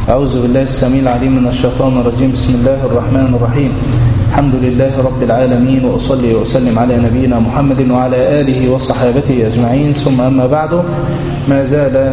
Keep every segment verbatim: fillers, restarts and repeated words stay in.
أعوذ بالله السميع العليم من الشيطان الرجيم. بسم الله الرحمن الرحيم. الحمد لله رب العالمين، وأصلي وأسلم على نبينا محمد وعلى آله وصحابته أجمعين، ثم أما بعد. ما زال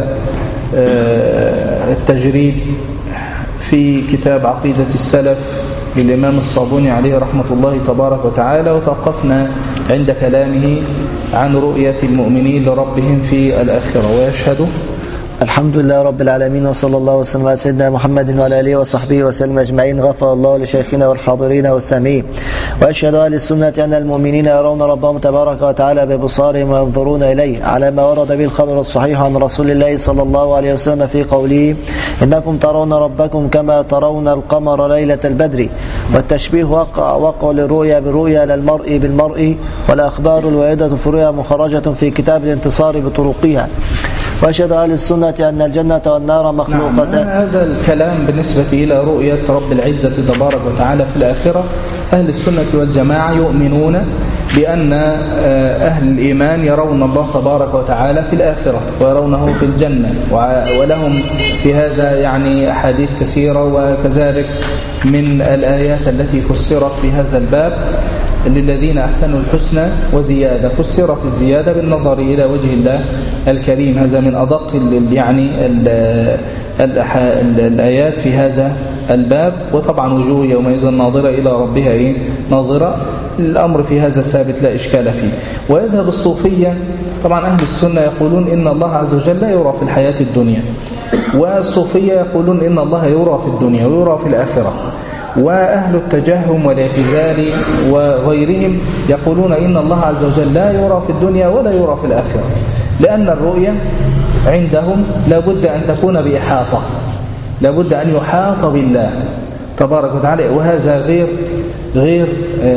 التجريد في كتاب عقيدة السلف للإمام الصابوني عليه رحمة الله تبارك وتعالى، وتوقفنا عند كلامه عن رؤية المؤمنين لربهم في الآخرة. ويشهد الحمد لله رب العالمين، وصلى الله وسلم على سيدنا محمد وعلى آله وصحبه وسلم أجمعين. غفر الله لشيخنا والحاضرين والسامعين. وأشهد أهل السنة أن المؤمنين يرون ربهم تبارك وتعالى ببصارهم وينظرون إليه، على ما ورد به الخبر الصحيح عن رسول الله صلى الله عليه وسلم في قوله: إنكم ترون ربكم كما ترون القمر ليلة البدر. والتشبيه وقع وقع للرؤيا بالرؤيا للمرء بالمرء، والأخبار الواردة في الرؤيا مخرجة في كتاب الانتصار بطرقها. وأشهد أهل السنة أن الجنة والنار مخلوقتان. نعم، هذا الكلام بالنسبة إلى رؤية رب العزة تبارك وتعالى في الآخرة. أهل السنة والجماعة يؤمنون بأن أهل الإيمان يرون الله تبارك وتعالى في الآخرة ويرونه في الجنة، ولهم في هذا يعني أحاديث كثيرة، وكذلك من الآيات التي فسرت في هذا الباب: للذين أحسنوا الحسنى وزيادة. فسرت الزيادة بالنظر إلى وجه الله الكريم. هذا من أدق يعني ال ال ال الآيات في هذا الباب. وطبعا وجوه يومئذ ناظرة إلى ربها إيه؟ ناظرة. الأمر في هذا ثابت لا إشكال فيه. ويذهب الصوفية، طبعا أهل السنة يقولون إن الله عز وجل لا يرى في الحياة الدنيا، والصوفية يقولون إن الله يرى في الدنيا ويرى في الآخرة. وأهل التجهم والاعتزال وغيرهم يقولون إن الله عز وجل لا يرى في الدنيا ولا يرى في الآخرة، لأن الرؤية عندهم لابد أن تكون بإحاطة، لابد أن يحاط بالله تبارك وتعالى، وهذا غير غير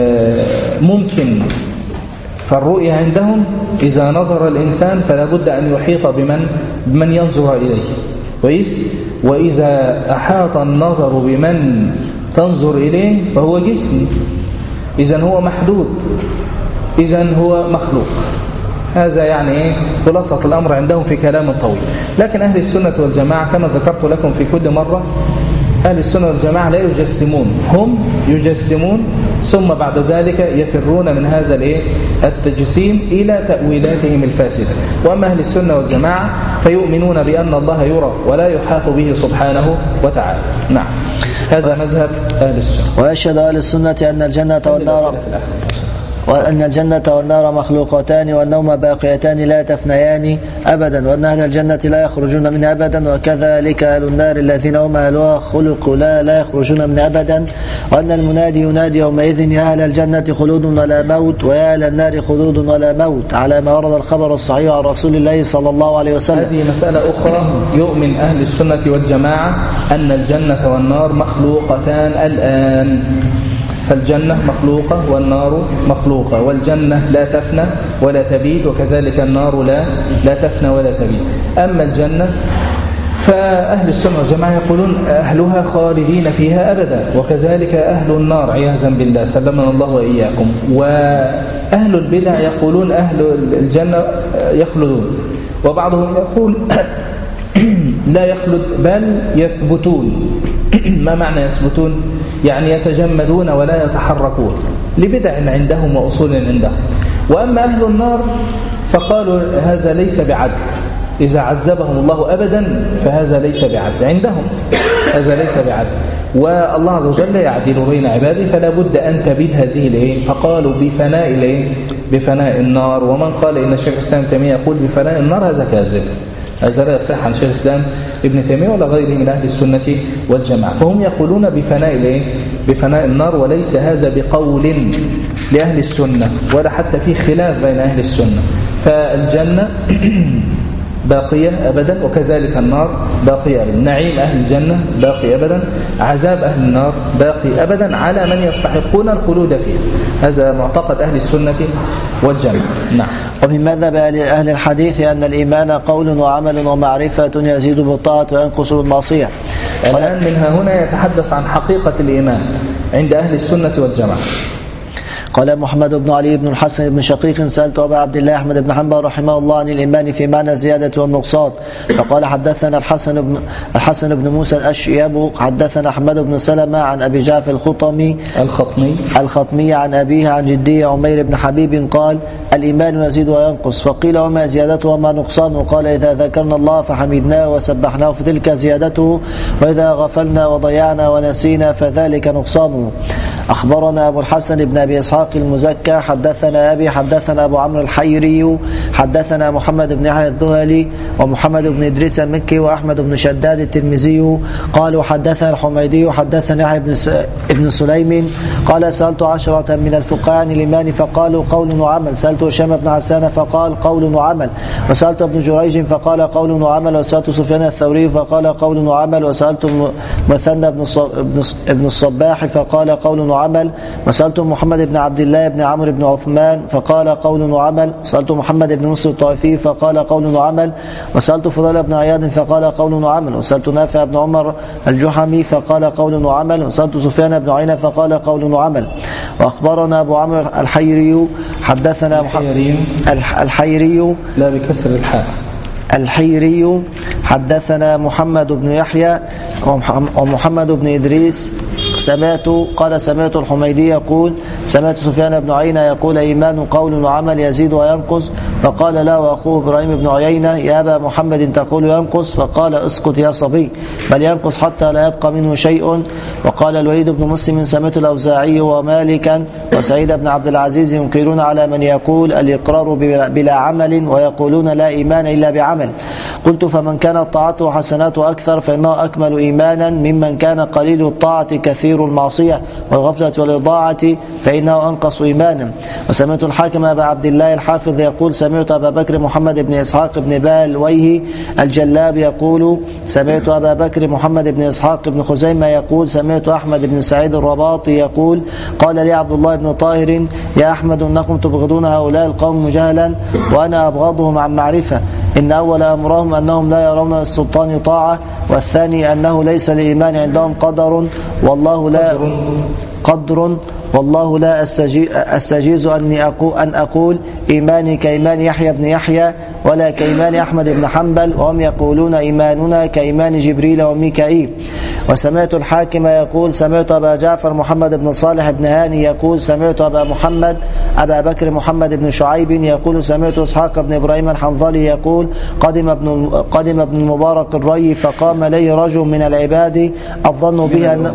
ممكن. فالرؤية عندهم إذا نظر الإنسان فلا بد أن يحيط بمن بمن ينظر إليه كويس. وإذا أحاط النظر بمن تنظر إليه فهو جسم، إذن هو محدود، إذن هو مخلوق. هذا يعني إيه خلاصة الأمر عندهم في كلام طويل. لكن أهل السنة والجماعة كما ذكرت لكم في كل مرة، أهل السنة والجماعة لا يجسمون، هم يجسمون ثم بعد ذلك يفرون من هذا الإيه التجسيم إلى تأويلاتهم الفاسدة. وأما أهل السنة والجماعة فيؤمنون بأن الله يرى ولا يحاط به سبحانه وتعالى. نعم، هذا مذهب أهل السنة. وأشهد أهل السنة أن الجنة والنار وأن الجنة والنار مخلوقتان، والنوم باقيتان لا تفنيان أبدا، وأن أهل الجنة لا يخرجون منها أبدا، وكذلك أهل النار الذين هم أهلها خلقوا لا لا يخرجون منها أبدا. وأن المنادي ينادي يومئذ: يا أهل الجنة خلود ولا موت، ويا أهل النار خلود ولا موت، على ما ورد الخبر الصحيح عن رسول الله صلى الله عليه وسلم. هذه مسألة أخرى. يؤمن أهل السنة والجماعة أن الجنة والنار مخلوقتان الآن، فالجنة مخلوقة والنار مخلوقة، والجنة لا تفنى ولا تبيد، وكذلك النار لا لا تفنى ولا تبيد. أما الجنة فأهل السنة والجماعة يقولون أهلها خالدين فيها أبدا، وكذلك أهل النار عياذا بالله، سلمنا الله وإياكم. وأهل البدع يقولون أهل الجنة يخلدون، وبعضهم يقول لا يخلد بل يثبتون. ما معنى يثبتون؟ يعني يتجمدون ولا يتحركون، لبدع عندهم وأصول عندهم. وأما أهل النار فقالوا هذا ليس بعدل، إذا عذبهم الله أبدا فهذا ليس بعدل عندهم، هذا ليس بعدل، والله عز وجل يعدل بين عباده، فلا بد أن تبيد هذه الإيه. فقالوا بفناء الإيه بفناء النار. ومن قال إن شيخ الإسلام ابن تيمية يقول بفناء النار هذا كاذب، هذا لا يصح عن شيخ الإسلام ابن تيمية ولا غيره من أهل السنة والجماعة. فهم يقولون بفناء الإيه بفناء النار، وليس هذا بقول لأهل السنة، ولا حتى في خلاف بين أهل السنة. فالجنة باقية أبدا، وكذلك النار باقية أبدا. نعيم أهل الجنة باقي أبدا، عذاب أهل النار باقي أبدا على من يستحقون الخلود فيه. هذا معتقد أهل السنة والجماعة. نعم. ومن مذهب أهل الحديث أن الإيمان قول وعمل ومعرفة يزيد بالطاعة وينقص بالمعصية. الآن من هنا يتحدث عن حقيقة الإيمان عند أهل السنة والجماعة. قال محمد بن علي بن الحسن بن شقيق سألت أبا عبد الله أحمد بن حنبل رحمه الله عن الإيمان في معنى الزيادة والنقصان، فقال حدثنا الحسن بن الحسن بن موسى الأشيب حدثنا أحمد بن سلمة عن أبي جعفر الخطمي الخطمي الخطمي عن أبيه عن جديه عمير بن حبيب قال الإيمان يزيد وينقص، فقيل وما زيادته وما نقصانه؟ قال إذا ذكرنا الله فحمدناه وسبحناه فتلك زيادته، وإذا غفلنا وضيعنا ونسينا فذلك نقصانه. أخبرنا أبو الحسن بن أبي إسحاق المزكى حدثنا أبي حدثنا أبو عمرو الحيري حدثنا محمد بن يحيى الذهلي ومحمد بن إدريس المكي وأحمد بن شداد الترمذي قالوا حدثنا الحميدي حدثنا يحيى بن, بن سليم قال سألت عشرة من الفقهاء عن الإيمان فقالوا قول وعمل، سألت هشام بن حسان فقال قول وعمل، وسألت ابن جريج فقال قول وعمل، وسألت سفيان الثوري فقال قول وعمل، وسألت مثنى بن الصباح فقال قول وعمل، وسألت محمد بن عبد الله بن عمرو بن عثمان فقال قول وعمل، وسألت محمد بن نصر الطائفي فقال قول وعمل، وسألت فضيل بن عياض فقال قول وعمل، وسألت نافع بن عمر الجحمي فقال قول وعمل، وسألت سفيان بن عيينة فقال قول وعمل. وأخبرنا أبو عمرو الحيري حدثنا الحيري الحيري لا بكسر الحاء الحيري حدثنا محمد بن يحيى ومحمد بن إدريس سمعت قال سمعت الحميدي يقول سمعت سفيان بن عيينة يقول إيمان قول وعمل يزيد وينقص، فقال لا وأخوه إبراهيم بن عيينة يا أبا محمد تقول ينقص، فقال اسكت يا صبي بل ينقص حتى لا يبقى منه شيء. وقال الوليد بن مسلم سمعت الأوزاعي ومالكا وسعيد بن عبد العزيز ينكرون على من يقول الإقرار بلا عمل ويقولون لا إيمان إلا بعمل. قلت فمن كانت طاعته وحسناته أكثر فإنه أكمل إيمانا ممن كان قليل الطاعة كثير المعصية والغفلة والإضاعة فإنه أنقص إيمانا. وسمعت الحاكم أبا عبد الله الحافظ يقول سمعت أبا بكر محمد بن إسحاق بن بالويه الجلاب يقول سمعت أبا بكر محمد بن إسحاق بن خزيمة يقول سمعت أحمد بن سعيد الرباطي يقول قال لي عبد الله بن طاهر يا أحمد إنكم تبغضون هؤلاء القوم جهلا وأنا أبغضهم عن معرفة، إن أول أمرهم أنهم لا يرون للسلطان طاعة، والثاني أنه ليس للإيمان عندهم قدر والله لا قدر والله لا أستجيز أني أقول أن أقول إيماني كإيمان يحيى بن يحيى ولا كإيمان أحمد بن حنبل، وهم يقولون إيماننا كإيمان جبريل وميكائيل. وسمعت الحاكم يقول سمعت أبا جعفر محمد بن صالح بن هاني يقول سمعت أبا محمد أبا بكر محمد بن شعيب يقول سمعت إسحاق بن إبراهيم الحنظلي يقول قدم ابن قدم ابن المبارك الري فقام لي رجل من العباد الظن به أن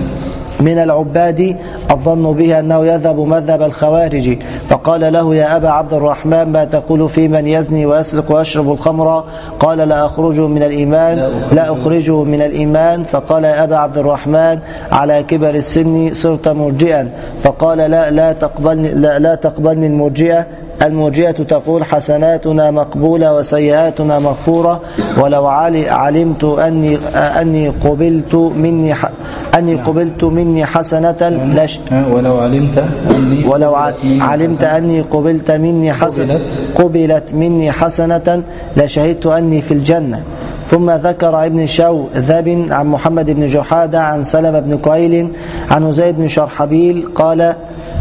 من العباد الظن به أنه يذهب مذهب الخوارج، فقال له يا أبا عبد الرحمن ما تقول في من يزني ويسرق ويشرب الخمر؟ قال لا أخرجه من الإيمان لا أخرجه من الإيمان. فقال يا أبا عبد الرحمن على كبر السن صرت مرجئا، فقال لا لا تقبلني لا, لا تقبلني المرجئة المرجئة تقول حسناتنا مقبولة وسيئاتنا مغفورة، ولو علمت أني أني قبلت مني أني قبلت مني حسنة لش ولو علمت أني ولو علمت أني قبلت مني حسنة قبلت مني حسنة لشهدت أني في الجنة. ثم ذكر ابن شو ذاب عن محمد بن جحادة عن سلمة بن كهيل عن زيد بن شرحبيل قال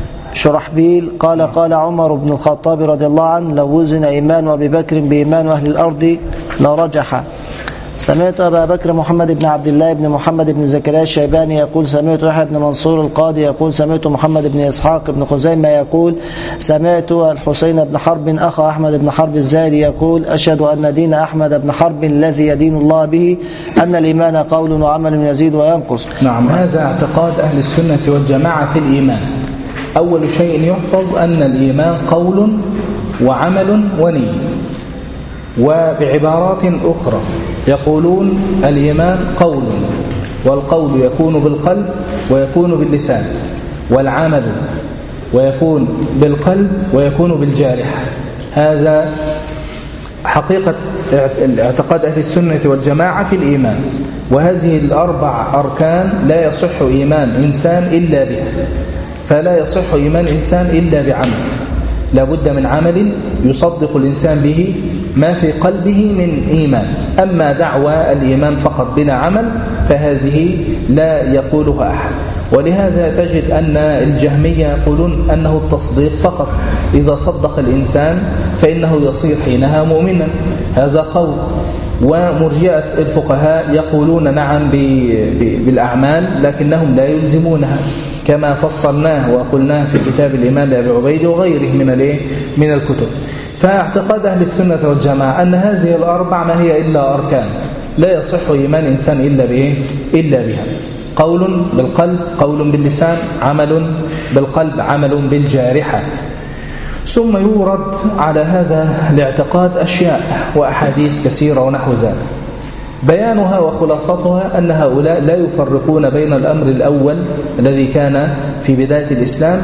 شرحبيل قال قال عمر بن الخطاب رضي الله عنه لو وزن إيمان أبي بكر بإيمان أهل الأرض لرجح. سمعت أبا بكر محمد بن عبد الله بن محمد بن زكريا الشيباني يقول سمعت يحيى بن منصور القاضي يقول سمعت محمد بن إسحاق بن خزيمة يقول سمعت الحسين بن حرب أخا أحمد بن حرب الزاهري يقول أشهد أن دين أحمد بن حرب الذي يدين الله به أن الإيمان قول وعمل يزيد وينقص. نعم، هذا اعتقاد أهل السنة والجماعة في الإيمان. أول شيء يحفظ أن الإيمان قول وعمل ونية. وبعبارات أخرى يقولون الإيمان قول، والقول يكون بالقلب ويكون باللسان، والعمل ويكون بالقلب ويكون بالجارحة. هذا حقيقة اعتقاد أهل السنة والجماعة في الإيمان، وهذه الأربع أركان لا يصح إيمان إنسان إلا بها، فلا يصح إيمان إنسان إلا بعمل، لا بد من عمل يصدق الإنسان به ما في قلبه من إيمان. أما دعوى الإيمان فقط بلا عمل فهذه لا يقولها أحد. ولهذا تجد أن الجهمية يقولون أنه التصديق فقط، إذا صدق الإنسان فإنه يصير حينها مؤمنا، هذا قول. ومرجئة الفقهاء يقولون نعم بالأعمال لكنهم لا يلزمونها، كما فصلناه وقلناه في كتاب الإيمان لأبي عبيد وغيره من من الكتب. فاعتقاد أهل السنة والجماعة أن هذه الأربع ما هي إلا أركان، لا يصح إيمان إنسان إلا به إلا بها: قول بالقلب، قول باللسان، عمل بالقلب، عمل بالجارحة. ثم يورد على هذا الاعتقاد أشياء وأحاديث كثيرة ونحو ذلك، بيانها وخلاصتها أن هؤلاء لا يفرقون بين الأمر الأول الذي كان في بداية الإسلام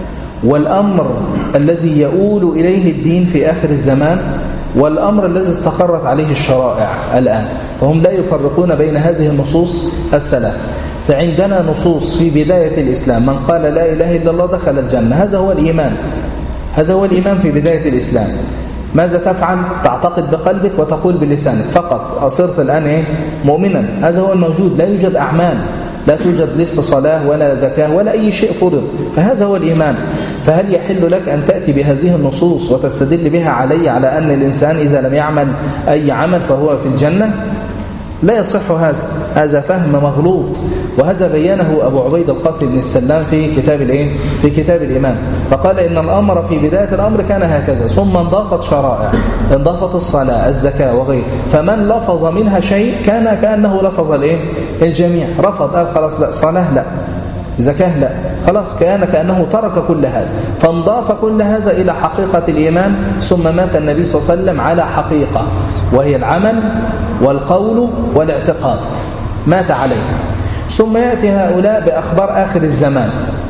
والأمر الذي يؤول إليه الدين في آخر الزمان والأمر الذي استقرت عليه الشرائع الآن، فهم لا يفرقون بين هذه النصوص الثلاث. فعندنا نصوص في بداية الإسلام: من قال لا إله إلا الله دخل الجنة، هذا هو الإيمان، هذا هو الإيمان في بداية الإسلام. ماذا تفعل؟ تعتقد بقلبك وتقول بلسانك فقط، أصرت الآن إيه؟ مؤمنا. هذا هو الموجود، لا يوجد أعمال، لا توجد لسه صلاة ولا زكاة ولا أي شيء فرض، فهذا هو الإيمان. فهل يحل لك أن تأتي بهذه النصوص وتستدل بها علي على أن الإنسان إذا لم يعمل أي عمل فهو في الجنة؟ لا يصح هذا، هذا فهم مغلوط، وهذا بيانه أبو عبيد القاسم بن السلام في كتاب الإيه؟ في كتاب الإيمان، فقال إن الأمر في بداية الأمر كان هكذا، ثم انضافت شرائع، انضافت الصلاة، الزكاة وغيره، فمن لفظ منها شيء كان كأنه لفظ الإيه؟ الجميع، رفض قال خلاص لا صلاة لا، زكاة لا، خلاص كان كأنه ترك كل هذا، فانضاف كل هذا إلى حقيقة الإيمان. ثم مات النبي صلى الله عليه وسلم على حقيقة، وهي العمل والقول والاعتقاد، مات عليه. ثم يأتي هؤلاء بأخبار آخر الزمان،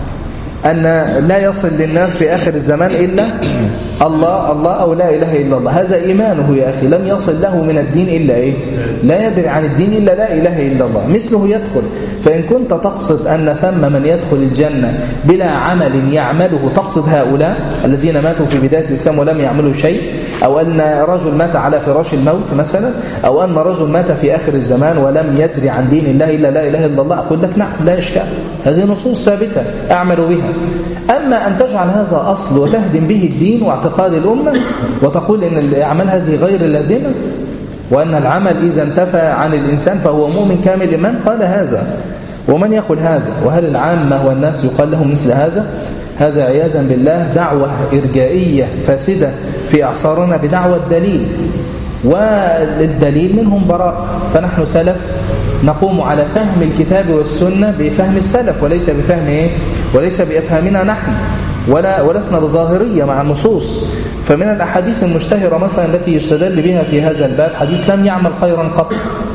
أن لا يصل للناس في آخر الزمان إلا الله الله أو لا إله إلا الله، هذا إيمانه يا أخي، لم يصل له من الدين إلا إيه؟ لا يدري عن الدين إلا لا إله إلا الله، مثله يدخل. فإن كنت تقصد أن ثم من يدخل الجنة بلا عمل يعمله، تقصد هؤلاء الذين ماتوا في بداية الإسلام ولم يعملوا شيء، أو أن رجل مات على فراش الموت مثلا، أو أن رجل مات في آخر الزمان ولم يدري عن دين الله إلا لا إله إلا الله، أقول لك نعم لا إشكال، هذه نصوص ثابتة أعمل بها. أما أن تجعل هذا أصل وتهدم به الدين واعتقاد الأمة وتقول إن الأعمال هذه غير اللازمة، وأن العمل إذا انتفى عن الإنسان فهو مؤمن كامل، من قال هذا؟ ومن يقول هذا؟ وهل العامة والناس يقال لهم مثل هذا؟ هذا عياذا بالله دعوة إرجائية فاسدة في أعصارنا بدعوة الدليل، والدليل منهم براء. فنحن سلف نقوم على فهم الكتاب والسنة بفهم السلف، وليس بفهم إيه؟ وليس بأفهامنا نحن، ولا ولسنا بظاهرية مع النصوص. فمن الأحاديث المشتهرة مثلا التي يستدل بها في هذا الباب حديث لم يعمل خيرا قط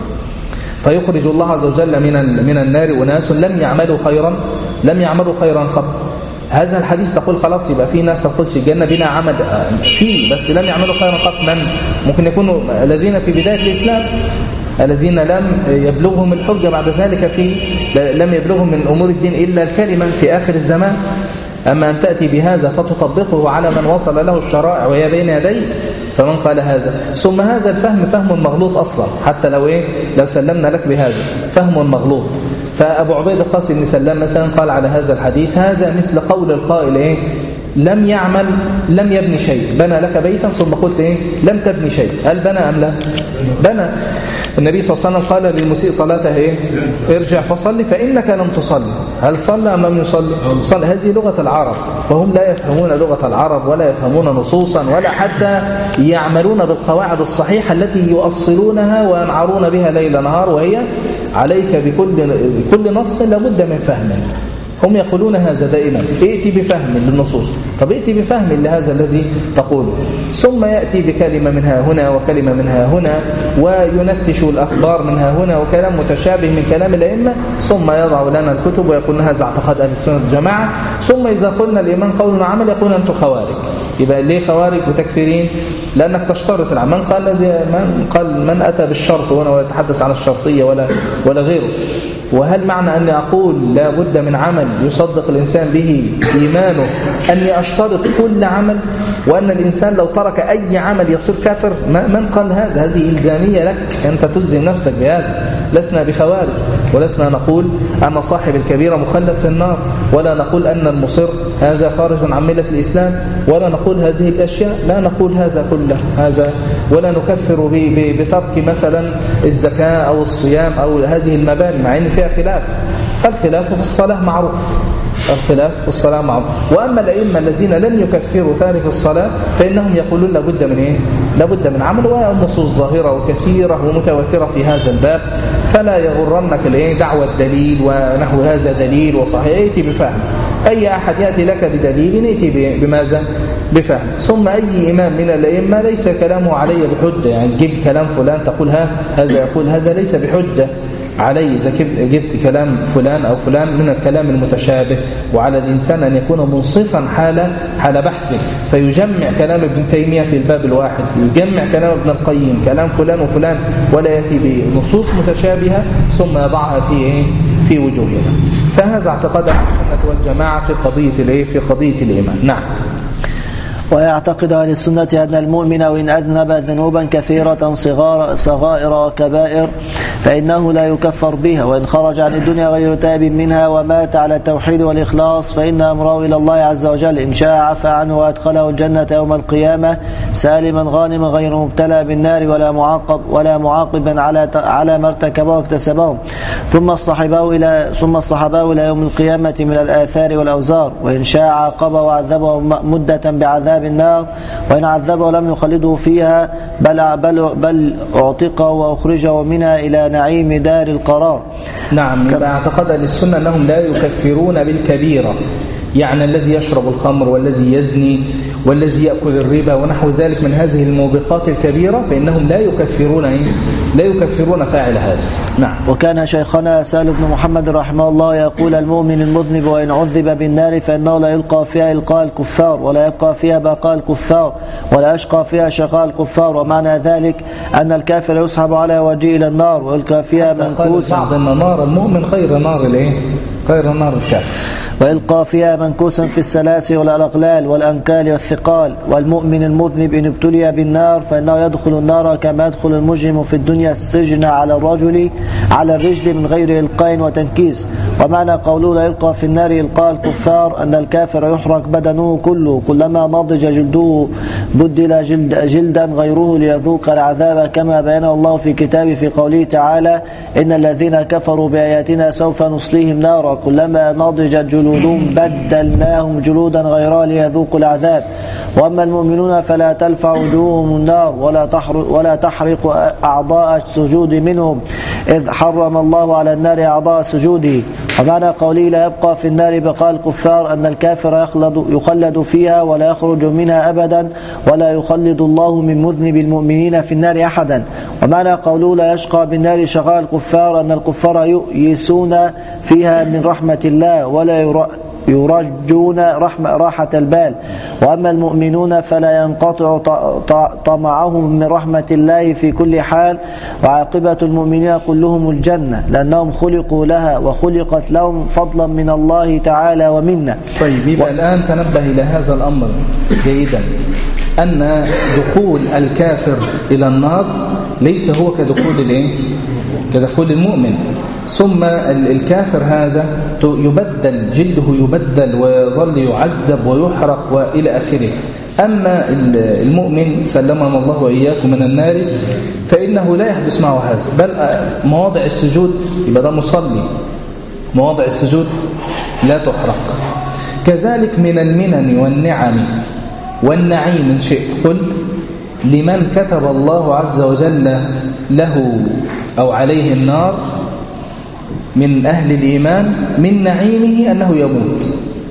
فيخرج الله عز وجل من من النار أناس لم يعملوا خيرا لم يعملوا خيرا قط. هذا الحديث تقول خلاص يبقى في ناس تدخلش الجنة بلا عمل فيه، بس لم يعملوا خيرا قط. من ممكن يكونوا الذين في بداية الإسلام، الذين لم يبلغهم الحجة بعد ذلك، في لم يبلغهم من أمور الدين إلا الكلمة في آخر الزمان. أما أن تأتي بهذا فتطبقه على من وصل له الشرائع وهي بين يديه، فمن قال هذا؟ ثم هذا الفهم فهم مغلوط أصلا، حتى لو إيه لو سلمنا لك بهذا فهم مغلوط. فأبو عبيد القاسم بن سلام مثلا قال على هذا الحديث هذا مثل قول القائل إيه؟ لم يعمل لم يبني شيء، بنى لك بيتا ثم قلت إيه؟ لم تبني شيء، هل بنى أم لا؟ بنى. النبي صلى الله عليه وسلم قال للمسيء صلاته إيه؟ ارجع فصلي فإنك لم تصلي، هل صلى أم لم يصلي؟ صلى. هذه لغة العرب، فهم لا يفهمون لغة العرب ولا يفهمون نصوصا ولا حتى يعملون بالقواعد الصحيحة التي يؤصلونها وينعرون بها ليل نهار، وهي عليك بكل بكل نص لابد من فهم. هم يقولون هذا دائما، ائتي بفهم للنصوص. طب ائتي بفهم لهذا الذي تقوله، ثم يأتي بكلمة منها هنا وكلمة منها هنا، وينتش الأخبار منها هنا وكلام متشابه من كلام الأئمة، ثم يضع لنا الكتب ويقول هذا اعتقاد أهل السنة والجماعة. ثم إذا قلنا الإيمان قول وعمل يقول أنتم خوارج. يبقى ليه خوارج وتكفيرين؟ لأنك تشترط العمل. من قال الذي من قال من أتى بالشرط هنا ولا يتحدث عن الشرطية ولا ولا غيره. وهل معنى أني أقول لا بد من عمل يصدق الإنسان به إيمانه أني أشترط كل عمل، وأن الإنسان لو ترك أي عمل يصير كافر؟ من قال هذا؟ هذه إلزامية لك، أنت تلزم نفسك بهذا، لسنا بخوارج. ولسنا نقول أن صاحب الكبيرة مخلد في النار، ولا نقول أن المصر هذا خارج عن ملة الإسلام، ولا نقول هذه الأشياء، لا نقول هذا كله هذا، ولا نكفر بترك مثلا الزكاة أو الصيام أو هذه المباني، مع أن فيها خلاف. الخلاف في الصلاة معروف، الخلاف في الصلاة معروف. وأما الأئمة الذين لم يكفروا تارك الصلاة فإنهم يقولون لابد من إيه؟ لابد من عمل، والنصوص ظاهرة وكثيرة ومتواترة في هذا الباب، فلا يغرنك الإيه دعوة الدليل ونحو هذا دليل وصحيح. ائتي بفهم، أي أحد يأتي لك بدليل ائتي بماذا؟ بفهم. ثم أي إمام من الأئمة ليس كلامه علي بحجة، يعني تجيب كلام فلان تقول ها هذا يقول هذا ليس بحجة علي إذا جبت كلام فلان أو فلان من الكلام المتشابه. وعلى الإنسان أن يكون منصفا حال حال بحثه، فيجمع كلام ابن تيمية في الباب الواحد، يجمع كلام ابن القيم، كلام فلان وفلان، ولا يأتي بنصوص متشابهة ثم يضعها في إيه؟ في وجوهنا. فهذا اعتقاد أهل السنة والجماعة في قضية الإيه؟ في قضية الإيمان. نعم. ويعتقد أهل السنة أن المؤمن وإن أذنب ذنوبا كثيرة صغار صغائر وكبائر فإنه لا يكفر بها، وإن خرج عن الدنيا غير تائب منها ومات على التوحيد والإخلاص فإن أمره إلى الله عز وجل، إن شاء عفى عنه وأدخله الجنة يوم القيامة سالما غانما غير مبتلى بالنار ولا معاقب ولا معاقبا على على ما ارتكبه واكتسبه، ثم اصطحبه إلى ثم اصطحبه إلى يوم القيامة من الآثار والأوزار، وإن شاء عاقبه وعذبه مدة بعذاب النار، وإن عذبه لم يخلده فيها بل بل بل اعتقه واخرجه منها إلى نعيم دار القرار. نعم. يبقى اعتقد للسنة أنهم لا يكفرون بالكبيرة، يعني الذي يشرب الخمر والذي يزني والذي يأكل الربا ونحو ذلك من هذه الموبقات الكبيرة فإنهم لا يكفرون إيه؟ لا يكفرون فاعل هذا. نعم. وكان شيخنا سهل بن محمد رحمه الله يقول: المؤمن المذنب وإن عذب بالنار فإنه لا يلقى فيها إلقاء الكفار، ولا يبقى فيها بقاء الكفار، ولا يشقى فيها شقاء الكفار. ومعنى ذلك أن الكافر يسحب على وجهه إلى النار ويلقى فيها منكوسا. بعض أن نار المؤمن غير نار الإيه؟ غير نار الكافر. ويلقى فيها منكوسا في السلاسل والأغلال والأنكال والثقال. والمؤمن المذنب إن ابتلي بالنار فإنه يدخل النار كما يدخل المجرم في الدنيا السجن على الرجل على الرجل من غير إلقاء وتنكيس. ومعنى قوله لا يلقى في النار إلقاء الكفار أن الكافر يحرق بدنه كله، كلما نضج جلده بدل جلد جلدا غيره ليذوق العذاب، كما بينه الله في كتابه في قوله تعالى: إن الذين كفروا بآياتنا سوف نصليهم نارا كلما نضجت جلودهم بدلناهم جلودا غيرها ليذوقوا العذاب. وأما المؤمنون فلا تلفع وجوههم النار ولا تحرق, ولا تحرق أعضاء السجود منهم، إذ حرم الله على النار أعضاء سجوده. ومعنى قوله لا يبقى في النار بقاء الكفار أن الكافر يخلد, يخلد فيها ولا يخرج منها أبدا، ولا يخلد الله من مذنب المؤمنين في النار أحدا. ومعنى قوله لا يشقى بالنار شقاء الكفار أن الكفار يؤيسون فيها من رحمة الله ولا يرجون رحمة راحة البال. وأما المؤمنون فلا ينقطع طمعهم من رحمة الله في كل حال، وعاقبة المؤمنين كلهم الجنة لأنهم خلقوا لها وخلقت لهم فضلا من الله تعالى ومنا. طيب يبقى و... الآن تنبه إلى هذا الأمر جيدا، أن دخول الكافر إلى النار ليس هو كدخول الايه؟ كدخول المؤمن. ثم الكافر هذا يبدل جلده، يبدل ويظل يعذب ويحرق وإلى آخره. أما المؤمن سلمنا الله وإياكم من النار فإنه لا يحدث معه هذا، بل مواضع السجود يبقى ده مصلي، مواضع السجود لا تحرق. كذلك من المنن والنعم والنعيم إن شئت قل لمن كتب الله عز وجل له أو عليه النار من أهل الإيمان، من نعيمه أنه يموت،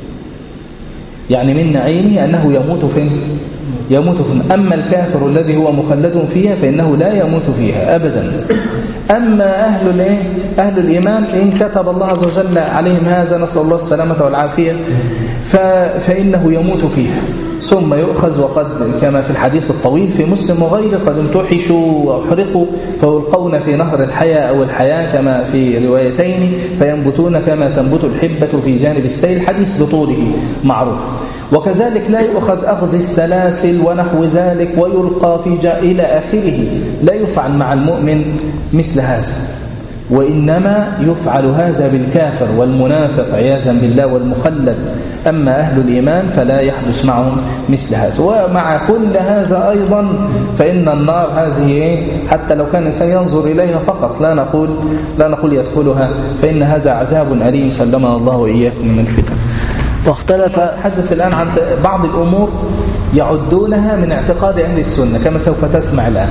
يعني من نعيمه أنه يموت فين؟ يموت فين. أما الكافر الذي هو مخلد فيها فإنه لا يموت فيها أبدا. أما أهل الإيه؟ أهل الإيمان إن كتب الله عز وجل عليهم هذا، نسأل الله السلامة والعافية، فإنه يموت فيها ثم يؤخذ، وقد كما في الحديث الطويل في مسلم وغيره قد امتحشوا وأحرقوا فيلقون في نهر الحياة أو الحياة كما في روايتين، فينبتون كما تنبت الحبة في جانب السيل، حديث بطوله معروف. وكذلك لا يؤخذ أخذ السلاسل ونحو ذلك ويلقى في جاء إلى آخره، لا يفعل مع المؤمن مثل هذا. وإنما يفعل هذا بالكافر والمنافق عياذا بالله والمخلد. أما أهل الإيمان فلا يحدث معهم مثل هذا. ومع كل هذا أيضا فإن النار هذه حتى لو كان الإنسان ينظر إليها فقط لا نقول لا نقول يدخلها، فإن هذا عذاب أليم سلمنا الله وإياكم من الفتن. واختلف نتحدث الآن عن بعض الأمور يعدونها من اعتقاد أهل السنة كما سوف تسمع الآن،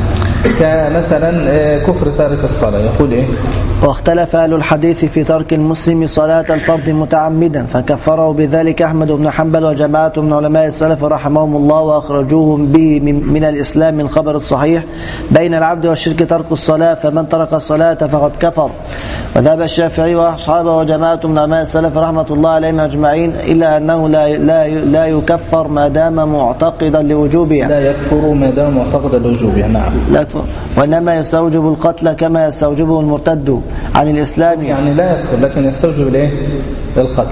كمثلا كفر تارك الصلاة. يقول إيه؟ واختلف أهل الحديث في ترك المسلم صلاة الفرض متعمدا، فكفره بذلك أحمد بن حنبل وجماعة من علماء السلف رحمهم الله، وأخرجوهم به من الإسلام من خبر الصحيح بين العبد والشرك ترك الصلاة، فمن ترك الصلاة فقد كفر. وذهب الشافعي وأصحابه وجماعة من علماء السلف رحمة الله عليهم أجمعين إلا أنه لا لا لا يكفر ما دام معتقدا لوجوبها. لا يكفر ما دام معتقدا لوجوبها. نعم. لا يكفر، وإنما يستوجب القتل كما يستوجبه المرتد عن الإسلام. يعني لا يكفر لكن يستوجب الايه؟ القتل.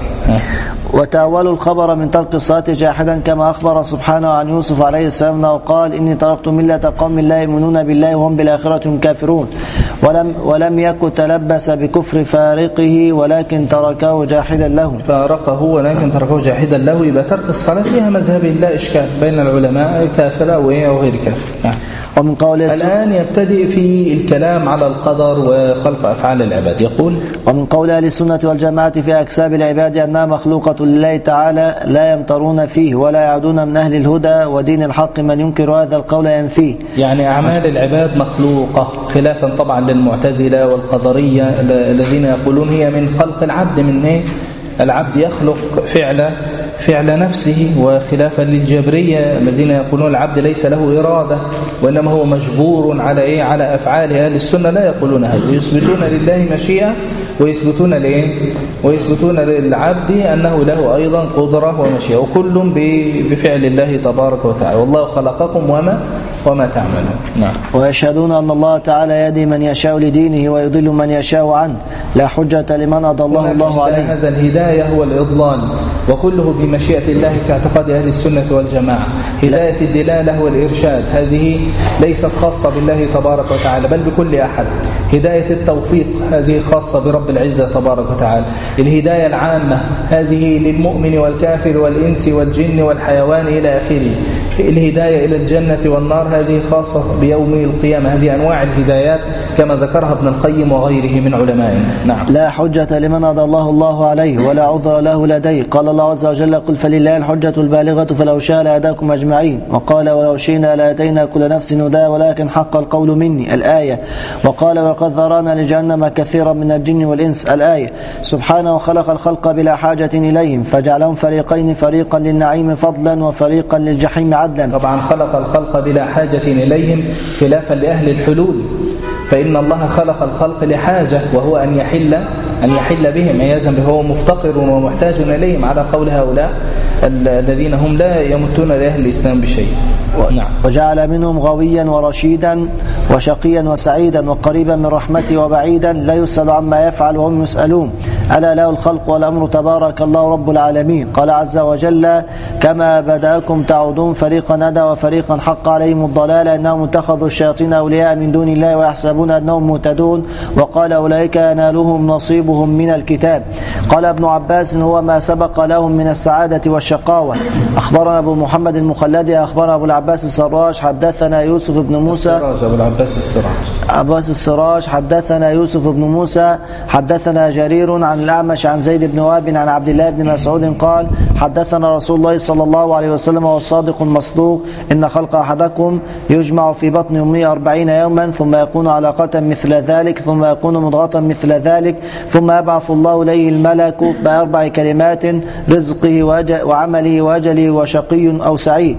وتأولوا الخبر من ترك الصلاة جاحدا كما أخبر سبحانه عن يوسف عليه السلام وقال إني تركت ملة قوم لا يؤمنون بالله وهم بالآخرة كافرون، ولم ولم يكن تلبس بكفر فارقه ولكن تركه جاحدا له. فارقه ولكن تركه جاحدا له. يبقى ترك الصلاة فيها مذهب لا إشكال بين العلماء، كافر أو غير كافر. ومن قول الآن يبتدئ في الكلام على القدر وخلق أفعال العباد. يقول ومن قول أهل السنة والجماعة في أكساب العباد أنها مخلوقة لله تعالى لا يمترون فيه ولا يعدون من أهل الهدى ودين الحق من ينكر هذا القول ينفيه. يعني أعمال العباد مخلوقة، خلافا طبعا للمعتزلة والقدرية الذين يقولون هي من خلق العبد. من ايه؟ العبد يخلق فعل فعل نفسه، وخلافا للجبرية الذين يقولون العبد ليس له إرادة وإنما هو مجبور على إيه؟ على أفعاله. أهل السنة لا يقولون هذا، يثبتون لله مشيئة ويثبتون لإيه؟ ويثبتون للعبد أنه له أيضا قدرة ومشيئة، وكل بفعل الله تبارك وتعالى. والله خلقكم وما وما تعملون. نعم. ويشهدون أن الله تعالى يهدي من يشاء لدينه ويضل من يشاء عنه، لا حجة لمن أضله الله عليه. هذا الهداية هو الإضلال، وكله بمشيئة الله في اعتقاد أهل السنة والجماعة. هداية الدلالة والإرشاد هذه ليست خاصة بالله تبارك وتعالى بل بكل أحد. هداية التوفيق هذه خاصة برب العزة تبارك وتعالى. الهداية العامة هذه للمؤمن والكافر والإنس والجن والحيوان إلى آخره. الهداية إلى الجنة والنار هذه خاصة بيوم القيامة. هذه أنواع الهدايات كما ذكرها ابن القيم وغيره من علمائنا. نعم. لا حجة لمن أضله الله عليه ولا عذر له لديه. قال الله عز وجل قل فلله الحجة البالغة فلو شاء لهداكم أجمعين. وقال ولو شئنا لآتينا كل نفس هداها ولكن حق القول مني الآية. وقال وقد ذرانا لجهنم كثيرا من الجن والإنس الآية. سبحانه خلق الخلق بلا حاجة إليهم فجعلهم فريقين، فريقا للنعيم فضلا وفريقا للجحيم عدلا. طبعا خلق الخلق بلا حاجة إليهم خلافا لأهل الحلول، فإن الله خلق الخلق لحاجة وهو أن يحل أن يحل بهم عياذا به، هو مفتقر ومحتاج إليهم على قول هؤلاء الذين هم لا يمتون لأهل الإسلام بشيء. نعم. وجعل منهم غويا ورشيدا وشقيا وسعيدا وقريبا من رحمته وبعيدا لا يسأل عما يفعل وهم يسألون ألا له الخلق والأمر تبارك الله رب العالمين. قال عز وجل كما بدأكم تعودون فريقا هدى وفريقا حق عليهم الضلال أنهم اتخذوا الشياطين أولياء من دون الله ويحسبون أنهم مهتدون. وقال أولئك ينالهم نصيبهم من الكتاب. قال ابن عباس هو ما سبق لهم من السعادة والشقاوة. أخبرنا أبو محمد المخلدي أخبرنا أبو العباس السراج حدثنا يوسف بن موسى السراج أبو العباس السراج عباس السراج حدثنا يوسف بن موسى حدثنا جرير عن الأعمش عن زيد بن وهب عن عبد الله بن مسعود قال حدثنا رسول الله صلى الله عليه وسلم والصادق المصدوق إن خلق أحدكم يجمع في بطن أمه أربعين يوما ثم يكون علقة مثل ذلك ثم يكون مضغة مثل ذلك ثم يبعث الله إليه الملك بأربع كلمات رزقه وعمله وأجله وشقي أو سعيد.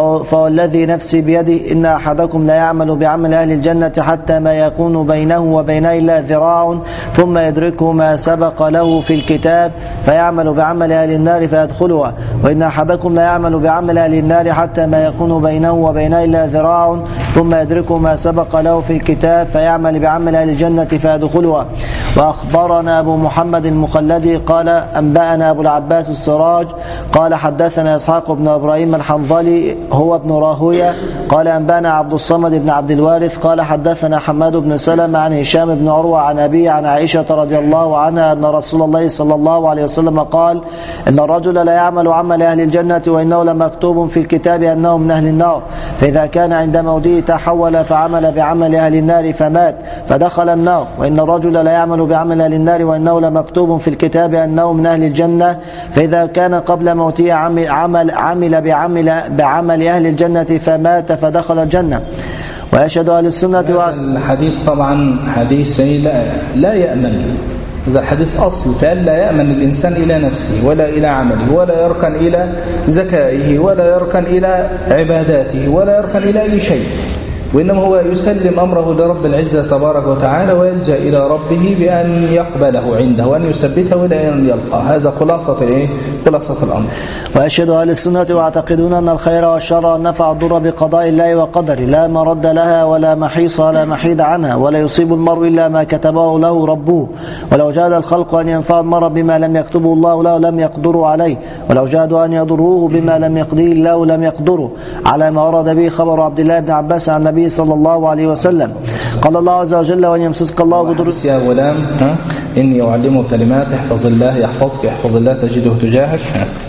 فوالذي نفسي بيده إن أحدكم لا يعمل بعمل أهل الجنة حتى ما يكون بينه وبينها إلا ذراع ثم يدركه ما سبق له في الكتاب فيعمل بعمل أهل النار فيدخلها، وإن أحدكم لا يعمل بعمل أهل النار حتى ما يكون بينه وبينها إلا ذراع ثم يدركه ما سبق له في الكتاب فيعمل بعمل أهل الجنة فيدخلها. وأخبرنا أبو محمد المخلدي قال أنبأنا أبو العباس السراج قال حدثنا إسحاق بن إبراهيم الحنظلي هو ابن راهوية قال أنبأنا عبد الصمد بن عبد الوارث قال حدثنا حماد بن سلمة عن هشام بن عروة عن أبيه عن عائشة رضي الله عنها أن رسول الله صلى الله عليه وسلم قال إن الرجل لا يعمل عمل أهل الجنة وإنه لمكتوب في الكتاب أنه من أهل النار، فإذا كان عند موته تحول فعمل بعمل أهل النار فمات فدخل النار، وإن الرجل لا يعمل بعمل أهل النار وإنه لمكتوب في الكتاب أنه من أهل الجنة، فإذا كان قبل موته عمل, عمل, عمل بعمل, بعمل أهل الجنة فمات فدخل الجنة. ويشهد أهل السنة هذا الحديث طبعا حديث لا, لا يأمن، هذا الحديث أصل فقال لا يأمن الإنسان إلى نفسه ولا إلى عمله ولا يركن إلى زكائه ولا يركن إلى عباداته ولا يركن إلى أي شيء، وإنما هو يسلم أمره لرب العزة تبارك وتعالى ويلجأ إلى ربه بأن يقبله عنده وأن يثبته إلى أن يلقاه. هذا خلاصة الإيه؟ خلاصة الأمر. وأشهد أهل السنة ويعتقدون أن الخير والشر والنفع والضر بقضاء الله وقدره لا مرد لها ولا محيص ولا محيد عنها، ولا يصيب المرء إلا ما كتبه له ربه، ولو جاد الخلق أن ينفع المرء بما لم يكتبه الله له لم يقدروا عليه، ولو جادوا أن يضروه بما لم يقضيه الله لم يقدروا، على ما ورد به خبر عبد الله بن عباس عن النبي صلى الله عليه وسلم. قال الله عز وجل وأن يمسسك الله بضر. يا غلام ها إني أعلمك كلمات احفظ الله يحفظك احفظ الله تجده تجاهك.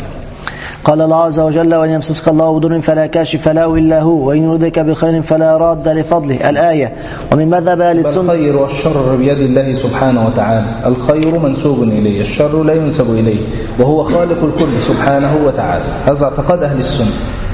قال الله عز وجل وأن يمسسك الله بضر فلا كاشف له إلا هو وإن يردك بخير فلا راد لفضله الآية. ومن مذهب أهل السنة الخير والشر بيد الله سبحانه وتعالى، الخير منسوب إليه، الشر لا ينسب إليه، وهو خالق الكل سبحانه وتعالى. هذا اعتقاد أهل السنة.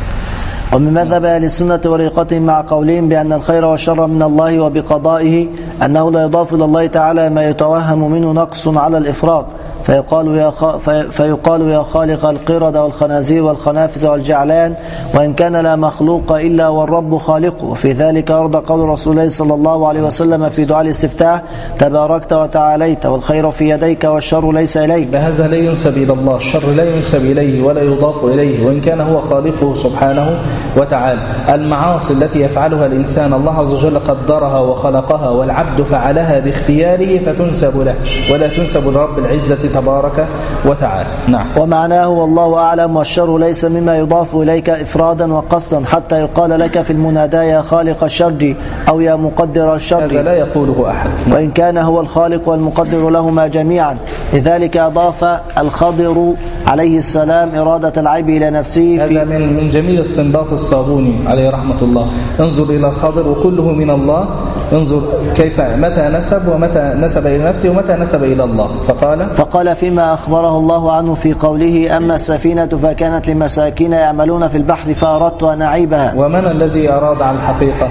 ومن مذهب أهل السنة وريقتهم مع قولهم بأن الخير والشر من الله وبقضائه أنه لا يضاف إلى الله تعالى ما يتوهم منه نقص على الإفراط، فيقال يا, خ... في... فيقال يا خالق القردة والخنازير والخنافس والجعلان وإن كان لا مخلوق إلا والرب خالقه. وفي ذلك ورد قول رسول الله صلى الله عليه وسلم في دعاء الاستفتاح تباركت وتعاليت والخير في يديك والشر ليس إليك. هذا لا ينسب إلى الله، الشر لا ينسب إليه ولا يضاف إليه وإن كان هو خالقه سبحانه وتعالى. المعاصي التي يفعلها الإنسان الله عز وجل قدرها وخلقها والعبد فعلها باختياره فتنسب له ولا تنسب لرب العزة تبارك وتعالى. نعم. ومعناه والله أعلم والشر ليس مما يضاف إليك إفرادا وقصدا حتى يقال لك في المنادى يا خالق الشر أو يا مقدر الشر، هذا لا يقوله أحد. وإن كان هو الخالق والمقدر لهما جميعا. لذلك أضاف الخضر عليه السلام إرادة العيب إلى نفسه. هذا من من جميل استنباط الصابوني عليه رحمة الله. انظر إلى الخضر وكله من الله، انظر كيف متى نسب ومتى نسب إلى نفسه ومتى نسب إلى الله. فقال فقال فيما أخبره الله عنه في قوله أما السفينة فكانت لمساكين يعملون في البحر فأردت أن أعيبها. ومن الذي أراد على الحقيقة؟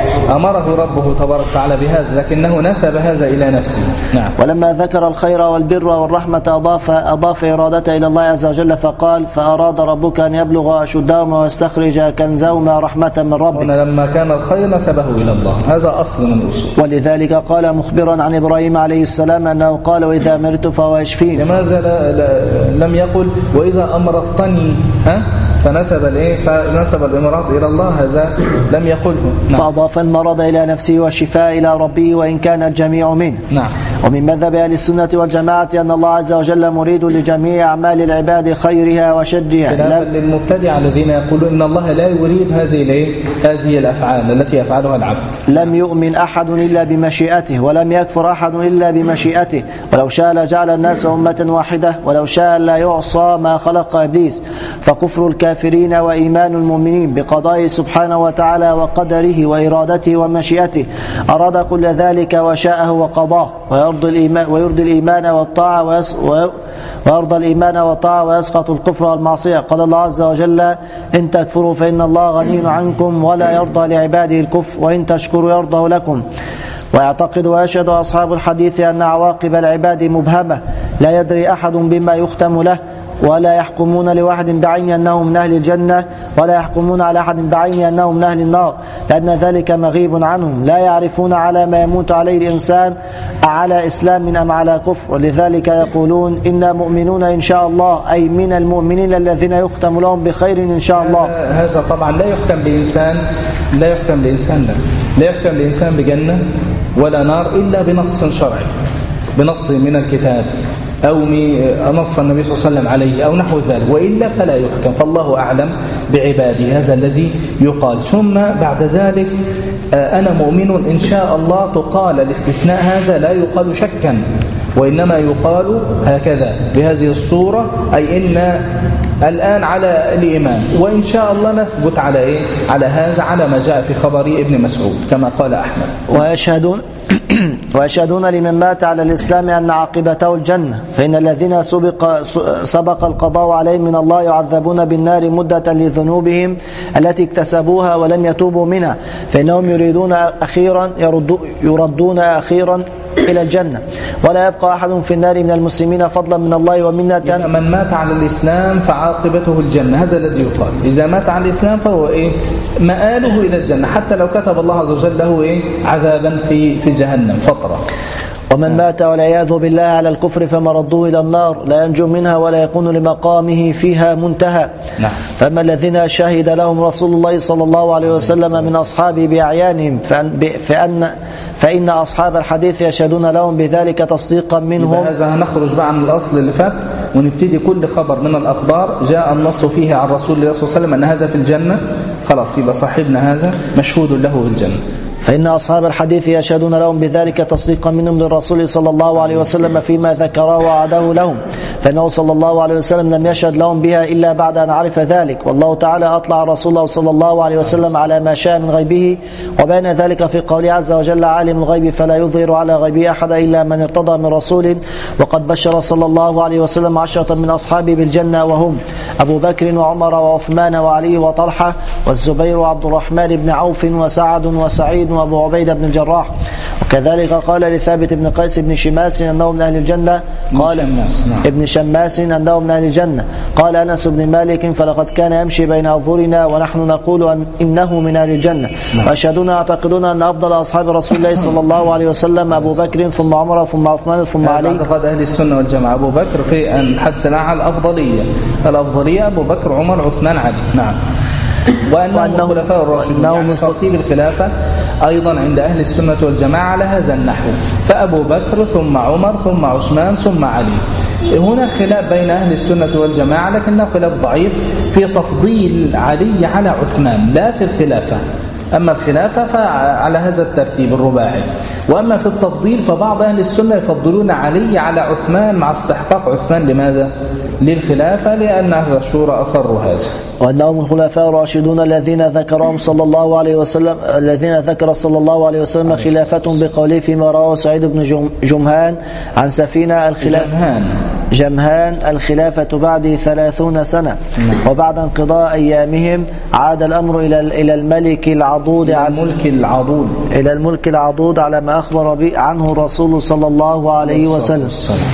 أمره ربه تبارك وتعالى بهذا، لكنه نسب هذا إلى نفسه. نعم. ولما ذكر الخير والبر والرحمة أضاف, أضاف إرادته إلى الله عز وجل فقال فأراد ربك أن يبلغ أشدهما ويستخرج كنزهما رحمة من ربك. هنا لما كان الخير نسبه إلى الله، هذا أصل من الأصول. ولذلك قال مخبرا عن إبراهيم عليه السلام أنه قال وإذا مرت فهو يشفين. لماذا لا لا لم يقل وإذا أمرضتني ها فنسب الايه فنسب الامراض الى الله؟ هذا لم يقله. نعم. فاضاف المرض الى نفسه والشفاء الى ربه وان كان الجميع منه. نعم. ومن مذهب اهل السنه والجماعه ان الله عز وجل مريد لجميع اعمال العباد خيرها وشرها، خلافا للمبتدع الذين يقولون ان الله لا يريد هذه الايه هذه الافعال التي يفعلها العبد. لم يؤمن احد الا بمشيئته ولم يكفر احد الا بمشيئته، ولو شاء لجعل الناس امه واحده ولو شاء لا يعصى ما خلق ابليس. فكفر الكافرين وإيمان المؤمنين بقضائه سبحانه وتعالى وقدره وإرادته ومشيئته. أراد كل ذلك وشاءه وقضاه، ويرضي الإيمان, ويرضي الإيمان والطاعة ويس ويرضى الإيمان والطاعة ويسقط الكفر والمعصية. قال الله عز وجل إن تكفروا فإن الله غني عنكم ولا يرضى لعباده الكفر وإن تشكروا يرضى لكم. ويعتقد ويشهد أصحاب الحديث أن عواقب العباد مبهمة لا يدري أحد بما يختم له، ولا يحكمون لواحد بعينه أنه من أهل الجنة ولا يحكمون على أحد بعينه أنه من أهل النار، لأن ذلك مغيب عنهم. لا يعرفون على ما يموت عليه الإنسان على إسلام أم على كفر، ولذلك يقولون إنا مؤمنون إن شاء الله، أي من المؤمنين الذين يختم لهم بخير إن شاء الله. هذا طبعا لا يحكم لإنسان لا يحكم لإنسان لا, لا يحكم لإنسان بجنة ولا نار إلا بنص شرعي، بنص من الكتاب أو نص النبي صلى الله عليه وسلم عليه أو نحو ذلك، وإلا فلا يحكم. فالله أعلم بعباده، هذا الذي يقال. ثم بعد ذلك أنا مؤمن إن شاء الله تقال الاستثناء هذا لا يقال شكا، وإنما يقال هكذا بهذه الصورة، أي إن الآن على الإيمان وإن شاء الله نثبت على إيه؟ على هذا، على ما جاء في خبر ابن مسعود كما قال أحمد. ويشهدون ويشهدون لمن مات على الإسلام أن عاقبته الجنة، فإن الذين سبق, سبق القضاء عليهم من الله يعذبون بالنار مدة لذنوبهم التي اكتسبوها ولم يتوبوا منها، فإنهم يريدون أخيرا يردون أخيرا إلى الجنة، ولا يبقى أحد في النار من المسلمين فضلا من الله ومنة. يعني من مات على الإسلام فعاقبته الجنة، هذا الذي يقال. إذا مات على الإسلام فهو إيه؟ مآله إلى الجنة، حتى لو كتب الله عز وجل له إيه؟ عذابا في في جهنم فترة. ومن مات والعياذ بالله على الكفر فمردوه إلى النار لا ينجو منها ولا يكون لمقامه فيها منتهى. نعم. فأما الذين شهد لهم رسول الله صلى الله عليه وسلم من أصحابه بأعيانهم فأن, فأن فإن أصحاب الحديث يشهدون لهم بذلك تصديقا منهم. هذا هنخرج بقى عن الأصل اللي فات ونبتدي كل خبر من الأخبار جاء النص فيه عن رسول الله صلى الله عليه وسلم أن هذا في الجنة، خلاص يبقى صاحبنا هذا مشهود له بالجنة. فإن أصحاب الحديث يشهدون لهم بذلك تصديقا منهم للرسول صلى الله عليه وسلم فيما ذكره وعده لهم، فإنه صلى الله عليه وسلم لم يشهد لهم بها إلا بعد أن عرف ذلك، والله تعالى أطلع رسوله صلى الله عليه وسلم على ما شاء من غيبه، وبين ذلك في قوله عز وجل عالم الغيب فلا يظهر على غيبه أحد إلا من ارتضى من رسول. وقد بشر صلى الله عليه وسلم عشرة من أصحابه بالجنة، وهم أبو بكر وعمر وعثمان وعلي وطلحة والزبير وعبد الرحمن بن عوف وسعد وسعيد وأبو عبيدة بن الجراح. وكذلك قال لثابت بن قيس بن شماس أنه من أهل الجنة، قال شماس. نعم. ابن شماس أنه من أهل الجنة. قال أنس بن مالك فلقد كان يمشي بين أظهرنا ونحن نقول أن إنه من أهل الجنة. وأشهدون يعتقدون أن أفضل أصحاب رسول الله صلى الله عليه وسلم أبو بكر ثم عمر ثم عثمان ثم علي. هذا اعتقاد أهل السنة والجماعة، أبو بكر في أن حدث على الأفضلية، الأفضلية أبو بكر عمر عثمان علي. نعم. وأنهم الخلفاء الراشدون، يعني ترتيب الخلافة أيضا عند أهل السنة والجماعة على هذا النحو، فأبو بكر ثم عمر ثم عثمان ثم علي. هنا خلاف بين أهل السنة والجماعة، لكنه خلاف ضعيف في تفضيل علي على عثمان، لا في الخلافة. أما الخلافة فعلى هذا الترتيب الرباعي، وأما في التفضيل فبعض أهل السنة يفضلون علي على عثمان مع استحقاق عثمان. لماذا؟ للخلافة، لأن أهل الشورى أقروا هذا. وأنهم الخلفاء الراشدون الذين ذكرهم صلى الله عليه وسلم الذين ذكر صلى الله عليه وسلم خلافتهم بقوله فيما رواه سعيد بن جمهان عن سفينة الخلافة جمهان. جمهان الخلافة بعد ثلاثون سنة، وبعد انقضاء أيامهم عاد الأمر إلى إلى الملك العضود إلى الملك العضود إلى الملك العضود على ما أخبر به عنه الرسول صلى الله عليه وسلم.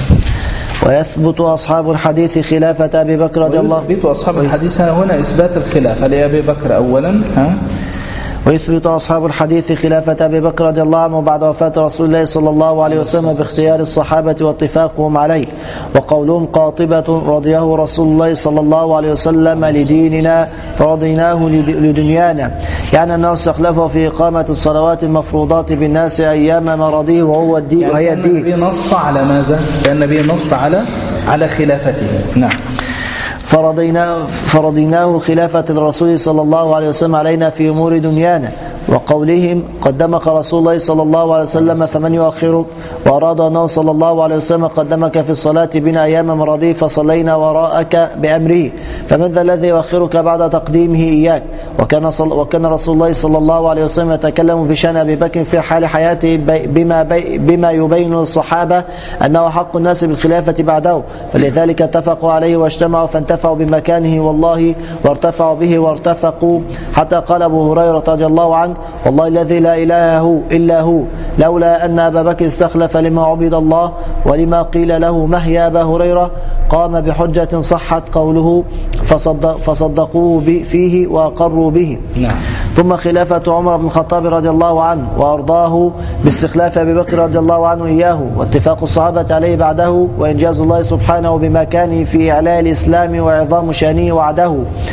ويثبت أصحاب الحديث خلافة أبي بكر رضي الله ويثبت أصحاب الحديث هنا إثبات الخلافة لأبي بكر أولا. ها ويثبت أصحاب الحديث خلافة أبي بكر رضي الله عنه بعد وفاة رسول الله صلى الله عليه وسلم باختيار الصحابة واتفاقهم عليه، وقولهم قاطبة رضيه رسول الله صلى الله عليه وسلم لديننا فرضيناه لدنيانا، يعني أنه استخلفه في إقامة الصلوات المفروضات بالناس أيام مرضه وهو الدين، يعني وهي الدين. النبي نص على ماذا؟ كان النبي نص على على خلافته. نعم. فرضيناه, فرضيناه خلافة الرسول صلى الله عليه وسلم علينا في أمور دنيانا، وقولهم قدمك رسول الله صلى الله عليه وسلم فمن يؤخرك، وأراد أنه صلى الله عليه وسلم قدمك في الصلاة بنا أيام مرضه فصلينا وراءك بأمره، فمن ذا الذي يؤخرك بعد تقديمه إياك؟ وكان, صل وكان رسول الله صلى الله عليه وسلم يتكلم في شأن أبي بكر في حال حياته بما, بي بما يبين للصحابة أنه حق الناس بالخلافة بعده، فلذلك اتفقوا عليه واجتمعوا فانتفعوا بمكانه والله وارتفعوا به وارتفقوا، حتى قال أبو هريرة رضي الله عنه والله الذي لا إله هو إلا هو لولا أن أبا بكر استخلف لما عبد الله ولما قيل له ما هي أبا هريرة قام بحجة صحت قوله فصدق فصدقوه فيه وأقروا به. نعم. ثم خلافة عمر بن الخطاب رضي الله عنه وأرضاه باستخلاف أبي بكر رضي الله عنه إياه واتفاق الصحابة عليه بعده وإنجاز الله سبحانه بمكانه في إعلاء الإسلام وعظام شانه وعده.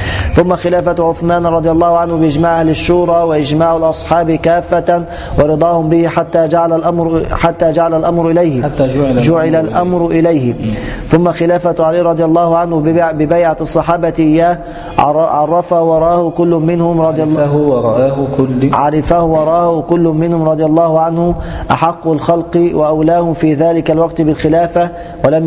ثم خلافة عثمان رضي الله عنه بإجماع أهل الشورى وإجماع الأصحاب كافة ورضاهم به حتى جعل الأمر حتى جعل الأمر إليه حتى جعل, جعل الأمر إليه. ثم خلافة علي رضي الله عنه ببيعة الصحابة إياه عرفه وراه كل منهم رضي الله وراه كل عرفه وراه كل منهم رضي الله عنه أحق الخلق وأولاهم في ذلك الوقت بالخلافة ولم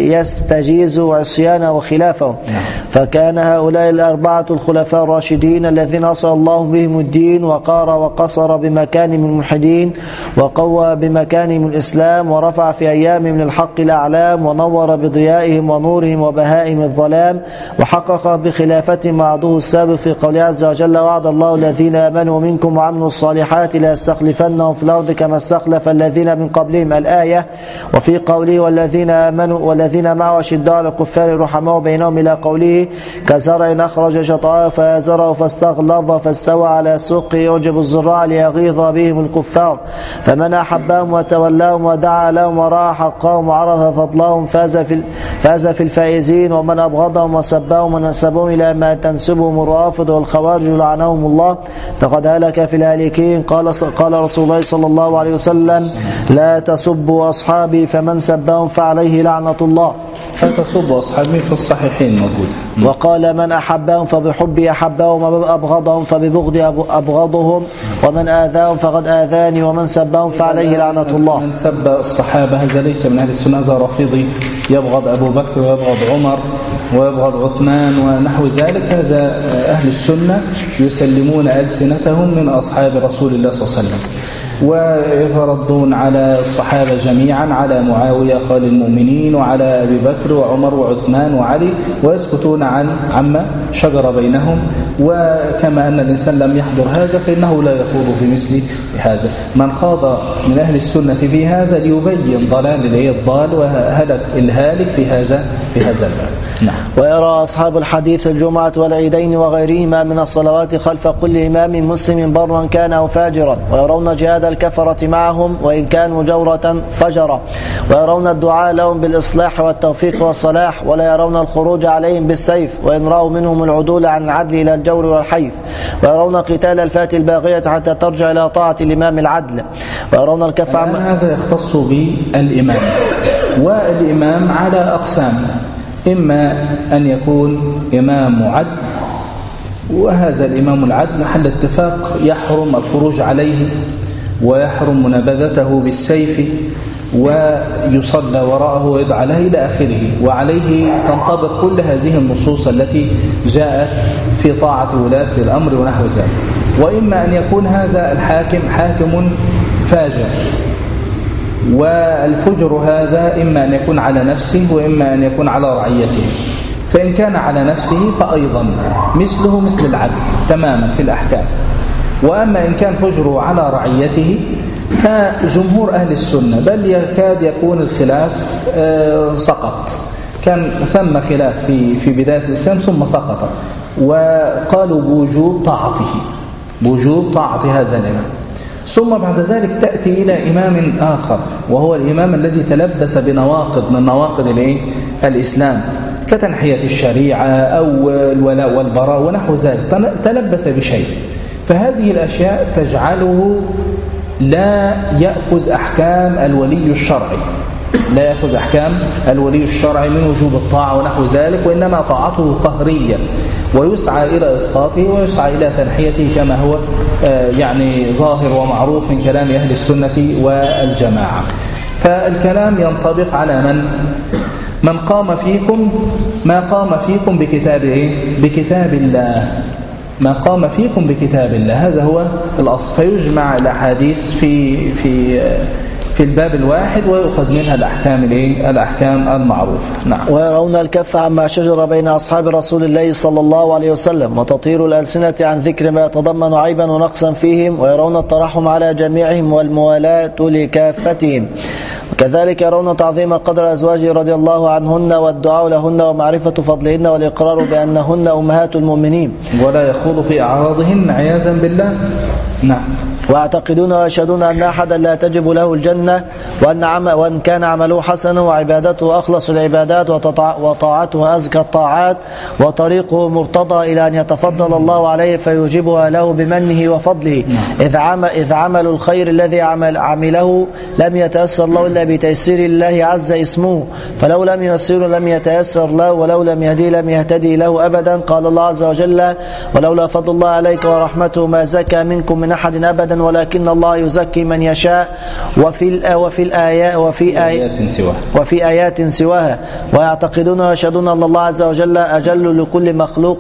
يستجيزوا عصيانه وخلافه. فكان هؤلاء الأربعة الخلفاء الراشدين الذين أصل الله بهم الدين وقار وقصر بمكانهم الملحدين وقوى بمكانهم الإسلام ورفع في أيام من الحق الأعلام ونور بضيائهم ونورهم وبهائهم الظلام وحقق بخلافتهم وعده السابق في قوله عز وجل وعد الله الذين آمنوا منكم وعملوا الصالحات ليستخلفنهم في الأرض كما استخلف الذين من قبلهم الآية. وفي قوله والذين آمنوا والذين معه أشداء على الكفار رحماء بينهم إلى قوله كزرع أخرج شطأه فآزره فاستغلظ فاستوى على سوقه يعجب الزراع ليغيظ بهم الكفار. فمن أحبهم وتولاهم ودعا لهم ورأى حقهم وعرف فضلهم فاز في فاز في الفائزين. ومن أبغضهم وسبهم ونسبهم إلى ما تنسبهم الرافض والخوارج لعنهم الله فقد هلك في الهالكين. قال قال رسول الله صلى الله عليه وسلم لا تسبوا أصحابي فمن سبهم فعليه لعنة الله. لا تسبوا أصحابي في الصحيحين موجود. وقال من أحبهم فبحبي أحبهم ومن أبغضهم فببغض أبغضهم ومن آذاهم فقد آذاني ومن سبهم فعليه لعنة الله. من سب الصحابة هذا ليس من أهل السنة، هذا رافضي يبغض أبو بكر ويبغض عمر ويبغض عثمان ونحو ذلك. هذا أهل السنة يسلمون ألسنتهم من أصحاب رسول الله صلى الله عليه وسلم ويتردون على الصحابة جميعا على معاوية خال المؤمنين وعلى أبي بكر وعمر وعثمان وعلي ويسكتون عن عما شجر بينهم. وكما أن الإنسان لم يحضر هذا فإنه لا يخوض في مثل هذا. من خاض من أهل السنة في هذا ليبين ضلال الضال وهلك الهالك في هذا في هذا الباب. نعم. ويرى أصحاب الحديث الجمعة والعيدين وغيرهما من الصلوات خلف كل إمام مسلم برا كان أو فاجرا ويرون جهاد الكفرة معهم وإن كانوا جورة فجرا ويرون الدعاء لهم بالإصلاح والتوفيق والصلاح ولا يرون الخروج عليهم بالسيف وإن رأوا منهم العدول عن العدل إلى الجور والحيف ويرون قتال الفات الباغية حتى ترجع إلى طاعة الإمام العدل ويرون الكف عن هذا يختص بالإمام. والإمام على أقسام، إما أن يكون إمام عدل وهذا الإمام العدل محل اتفاق يحرم الخروج عليه ويحرم منابذته بالسيف ويصلى وراءه ويدعى له إلى آخره، وعليه تنطبق كل هذه النصوص التي جاءت في طاعة ولاة الأمر ونحو ذلك. وإما أن يكون هذا الحاكم حاكم فاجر، والفجر هذا إما أن يكون على نفسه وإما أن يكون على رعيته. فإن كان على نفسه فأيضا مثله مثل العدل تماما في الأحكام. وأما إن كان فجره على رعيته فجمهور أهل السنة بل يكاد يكون الخلاف سقط، كان ثم خلاف في في بداية الإسلام ثم سقط، وقالوا بوجوب طاعته بوجوب طاعة هذا الإمام. ثم بعد ذلك تأتي إلى إمام آخر وهو الإمام الذي تلبس بنواقض من نواقض الإيه؟ الإسلام كتنحية الشريعة أو الولاء والبراء ونحو ذلك، تلبس بشيء، فهذه الأشياء تجعله لا يأخذ أحكام الولي الشرعي لا يأخذ أحكام الولي الشرعي من وجوب الطاعة ونحو ذلك، وإنما طاعته قهرية ويسعى إلى إسقاطه ويسعى إلى تنحيته كما هو يعني ظاهر ومعروف من كلام أهل السنة والجماعة. فالكلام ينطبق على من من قام فيكم ما قام فيكم بكتاب إيه؟ بكتاب الله، ما قام فيكم بكتاب الله، هذا هو الأصل. فيجمع الأحاديث في في في الباب الواحد ويؤخذ منها الأحكام الايه الأحكام المعروفة. نعم. ويرون الكف عما شجر بين أصحاب رسول الله صلى الله عليه وسلم وتطهير الألسنة عن ذكر ما يتضمن عيبا ونقصا فيهم، ويرون الترحم على جميعهم والموالاة لكافتهم. وكذلك يرون تعظيم قدر أزواجه رضي الله عنهن والدعاء لهن ومعرفة فضلهن والإقرار بأنهن أمهات المؤمنين، ولا يخوض في أعراضهن عياذا بالله. نعم. ويعتقدون ويشهدون أن أحدا لا تجب له الجنة، وأن, عم وأن كان عمله حسنا وعبادته أخلص العبادات وطاعته أزكى الطاعات وطريقه مرتضى إلى أن يتفضل الله عليه فيوجبها له بمنه وفضله. إذ, عمل إذ عمل الخير الذي عمل عمله لم يتيسر له إلا بتيسير الله عز اسمه، فلو لم ييسر لم يتيسر له، ولو لم يهدي لم يهتدي له أبدا. قال الله عز وجل: ولولا فضل الله عليك ورحمته ما زكى منكم من أحد أبدا ولكن الله يزكي من يشاء. وفي وفي الآيات وفي آيات سواها وفي آيات سواها ويعتقدون ويشهدون أن الله عز وجل أجل لكل مخلوق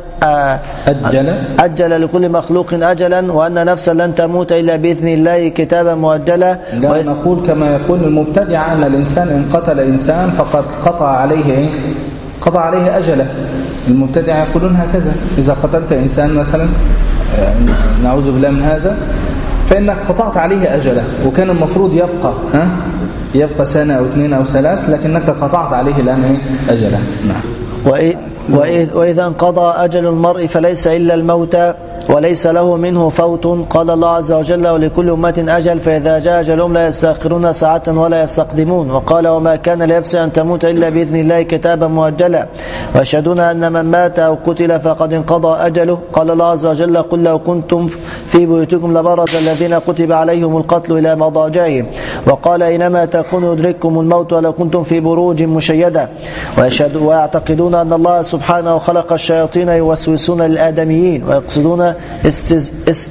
أجل أجل لكل مخلوق أجلا، وأن نفسا لن تموت إلا بإذن الله كتابا مؤجلا. ونقول كما يقول المبتدع أن الإنسان إن قتل إنسان فقد قطع عليه قطع عليه أجله. المبتدع يقولون هكذا: إذا قتلت إنسان مثلا، نعوذ بالله من هذا، فإنك قطعت عليه أجله، وكان المفروض يبقى ها يبقى سنة أو اثنين أو ثلاث، لكنك قطعت عليه الآن أجله. نعم. وإذا انقضى أجل المرء فليس إلا الموت وليس له منه فوت. قال الله عز وجل: ولكل أمة أجل فإذا جاء أجلهم لا يستأخرون ساعة ولا يستقدمون. وقال: وما كان لنفس أن تموت إلا بإذن الله كتابا مؤجلا. ويشهدون أن من مات أو قتل فقد انقضى أجله. قال الله عز وجل: قل لو كنتم في بيوتكم لبرز الذين كتب عليهم القتل إلى مضاجعهم. وقال: إنما تكون يدرككم الموت ولو كنتم في بروج مشيدة. ويعتقدون أن الله سبحانه خلق الشياطين يوسوسون للآدميين ويقصدون استز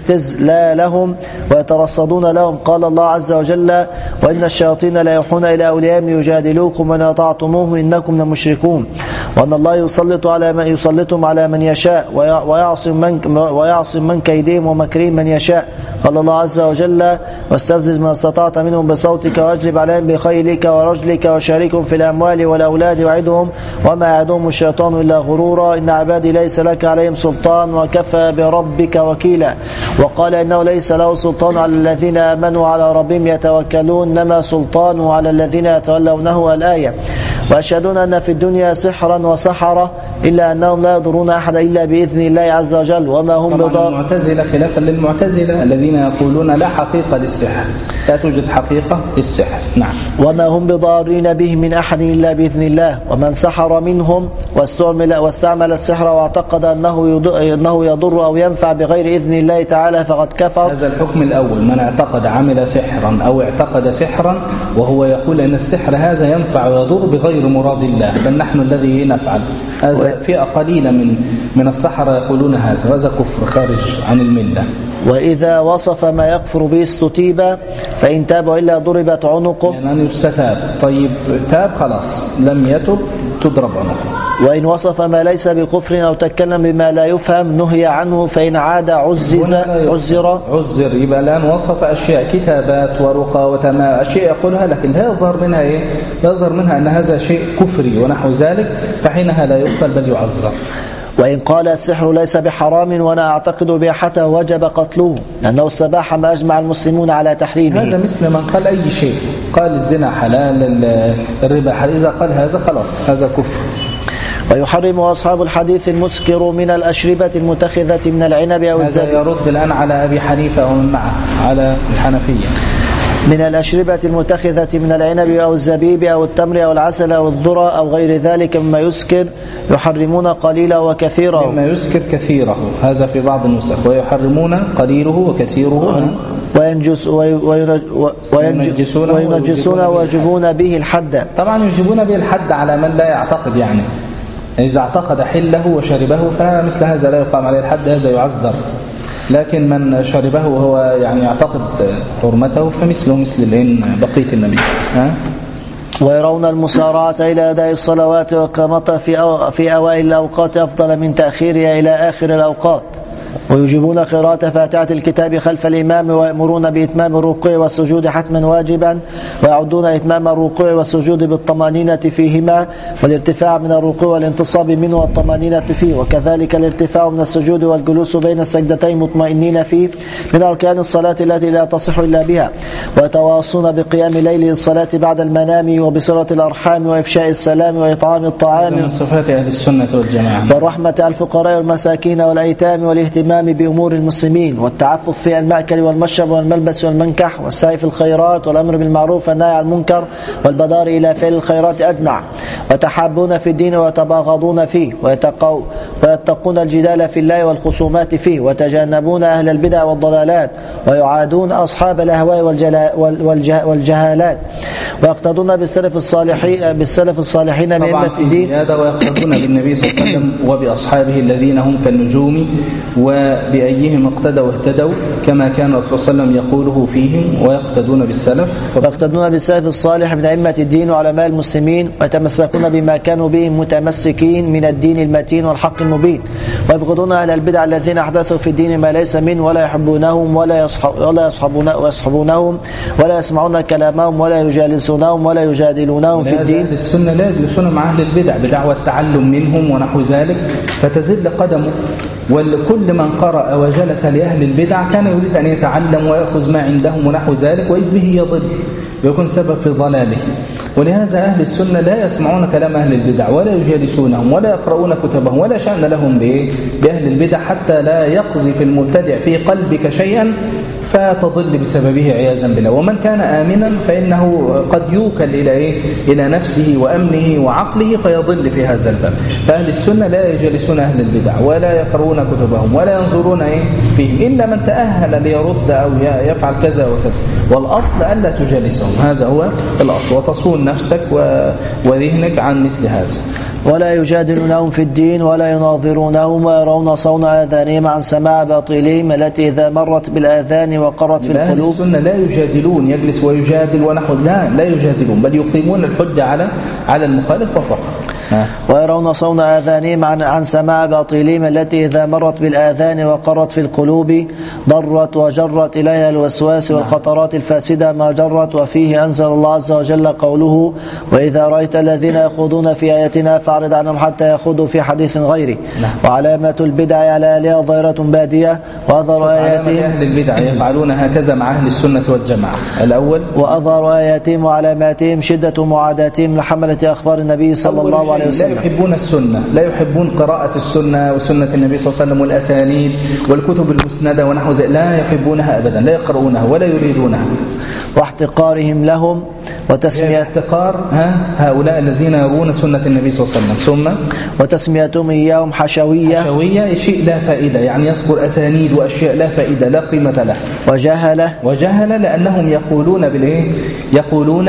استزلالهم ويترصدون لهم. قال الله عز وجل: وإن الشياطين لا يوحون إلى أوليائهم يجادلوكم وإن أطعتموهم إنكم لمشركون. وأن الله يسلط على من يسلطهم على من يشاء ويعصم من ويعصم من كيدهم ومكرهم من يشاء. قال الله عز وجل: واستفزز ما استطعت منهم بصوتك واجلب عليهم بخيلك ورجلك وشاركهم في الأموال والأولاد وعدهم وما يعدهم الشيطان إلا غرورا. إن عبادي ليس لك عليهم سلطان وكفى بربك وكيلا. وقال: إنه ليس له سلطان على الذين آمنوا على ربهم يتوكلون، إنما سلطانه على الذين يتولونه. الآية. ويشهدون أن في الدنيا سحرا وسحرة إلا أنهم لا يضرون أحد إلا بإذن الله عز وجل وما هم بضار. المعتزلة خلافا للمعتزلة الذين يقولون لا حقيقة للسحر، لا توجد حقيقة للسحر. نعم. وما هم بضارين به من أحد إلا بإذن الله. ومن سحر منهم واستعمل, واستعمل السحر واعتقد أنه, أنه يضر أو ينفع بغير إذن الله تعالى فقد كفر. هذا الحكم الأول: من اعتقد عمل سحرا أو اعتقد سحرا وهو يقول أن السحر هذا ينفع ويضر بغير مراد الله، بل نحن الذي نفعل. هذا فئة قليلة من من السحرة يقولون هذا، هذا كفر خارج عن الملة. وإذا وصف ما يكفر به استتيب، فإن تاب إلا ضربت عنقه. يعني أن يستتاب. طيب تاب خلاص، لم يتب تضرب عنقه. وإن وصف ما ليس بكفر أو تكلم بما لا يفهم نهي عنه، فإن عاد عزز عزر عزر. يبقى الآن وصف أشياء كتابات ورقى وتماء، أشياء يقولها لكن لا يظهر منها إيه؟ يظهر منها أن هذا شيء كفري ونحو ذلك، فحينها لا يقتل بل يعزر. وإن قال السحر ليس بحرام وأنا أعتقد بأحته وجب قتله، لأنه استباح ما أجمع المسلمون على تحريمه. هذا مثل من قال أي شيء، قال الزنا حلال، الربا حلال، إذا قال هذا خلاص هذا كفر. ويحرم أصحاب الحديث المسكر من الأشربة المتخذة من العنب أو الزبيب. هذا يرد الآن على أبي حنيفة ومن معه على الحنفية. من الأشربة المتخذة من العنب أو الزبيب أو التمر أو العسل أو الذرة أو غير ذلك مما يسكر، يحرمون قليله وكثيره. مما يسكر كثيره، هذا في بعض النسخ. ويحرمون قليله وكثيره. وينجس وينجسون وينجسون ويجبون به الحد. طبعا يجبون به الحد على من لا يعتقد، يعني إذا اعتقد حله وشربه فمثل هذا لا يقام عليه الحد، هذا يعذر. لكن من شربه وهو يعني يعتقد حرمته فمثله مثل الإن بقية النبي. ها؟ ويرون المسارعة إلى أداء الصلوات وإقامتها في, أو في أوائل الأوقات أفضل من تأخيرها إلى آخر الأوقات. ويجيبون قراءة فاتحة الكتاب خلف الإمام، ويأمرون بإتمام الركوع والسجود حتما واجبا، ويعدون إتمام الركوع والسجود بالطمأنينة فيهما، والارتفاع من الركوع والانتصاب منه والطمأنينة فيه، وكذلك الارتفاع من السجود والجلوس بين السجدتين مطمئنين فيه من أركان الصلاة التي لا تصح إلا بها، ويتواصون بقيام الليل للصلاة بعد المنام، وبصلة الأرحام، وإفشاء السلام، وإطعام الطعام. من صفات أهل السنة والجماعة. والرحمة على الفقراء والمساكين والأيتام، والاهتمام بأمور المسلمين، والتعفف في المأكل والمشرب والملبس والمنكح، والسعي في الخيرات، والأمر بالمعروف والنهي عن المنكر، والبدار إلى فعل الخيرات أجمع، وتحابون في الدين ويتباغضون فيه، ويتقو ويتقون الجدال في الله والخصومات فيه، وتجنبون أهل البدع والضلالات، ويعادون أصحاب الأهواء والجهالات، ويقتدون بالسلف الصالحين بالسلف الصالحين من طبعا في زيادة، ويقتدون بالنبي صلى الله عليه وسلم وبأصحابه الذين هم كالنجوم، وبأيهم اقتدوا اهتدوا، كما كان الرسول صلى الله عليه وسلم يقوله فيهم، ويقتدون بالسلف ويقتدون بالسلف الصالح من أئمة الدين وعلماء المسلمين، ويتمسكون بما كانوا به متمسكين من الدين المتين والحق المبين، ويبغضون أهل البدع الذين أحدثوا في الدين ما ليس منه، ولا يحبونهم ولا يصحبونهم ولا يسمعون كلامهم ولا يجالسونهم ولا يجادلونهم في الدين. أهل السنة لا يجلسون مع أهل البدع بدعوى التعلم منهم ونحو ذلك، فتزل قدمه. وكل من قرأ وجلس لأهل البدع كان يريد أن يتعلم ويأخذ ما عندهم ونحو ذلك، وإذ به يضل ويكون سبب في ضلاله. ولهذا أهل السنة لا يسمعون كلام أهل البدع، ولا يجالسونهم، ولا يقرؤون كتبهم، ولا شأن لهم بأهل البدع، حتى لا يقذف المبتدع في قلبك شيئا فتضل بسببه عياذا بالله. ومن كان آمنا فإنه قد يوكل إلى إيه؟ إلى نفسه وأمنه وعقله فيضل في هذا الباب. فأهل السنة لا يجلسون أهل البدع، ولا يقرؤون كتبهم، ولا ينظرون إيه فيهم، إلا من تأهل ليرد أو يفعل كذا وكذا. والأصل ألا تجلسهم، هذا هو الأصل، وتصون نفسك وذهنك عن مثل هذا. ولا يجادلونهم في الدين، ولا يناظرونهم، ويرون صون آذانهم عن سماع باطلهم التي إذا مرت بالآذان وقرت في القلوب. أهل السنة لا يجادلون، يجلس ويجادل ونحو، لا لا يجادلون، بل يقيمون الحجة على على المخالف وفقط. ويرون صون آذانهم عن, عن سماع باطلهم التي إذا مرت بالآذان وقرت في القلوب ضرت وجرت إليها الوسواس والخطرات الفاسدة ما جرت. وفيه أنزل الله عز وجل قوله: وإذا رأيت الذين يخوضون في آياتنا فاعرض عنهم حتى يخوضوا في حديث غيره. وعلامة البدع على آلهة ظاهرة بادية، وأظهر آياتهم أهل البدع يفعلون هكذا مع أهل السنة والجماعة. الأول وأظهر آياتهم وعلاماتهم شدة معاداتهم لحملة أخبار النبي صلى الله عليه وسلم. لا يحبون السنة، لا يحبون قراءة السنة وسنة النبي صلى الله عليه وسلم والأسانيد والكتب المسندة ونحو ذلك، لا يحبونها أبدا، لا يقرؤونها ولا يريدونها. واحتقارهم لهم وتسمية احتقار ها هؤلاء الذين يرون سنة النبي صلى الله عليه وسلم. ثم وتسميتهم إياهم حشوية، حشوية شيء لا فائدة، يعني يذكر أسانيد وأشياء لا فائدة لا قيمة لها. وجهلة وجهلة لأنهم يقولون بالإيه؟ يقولون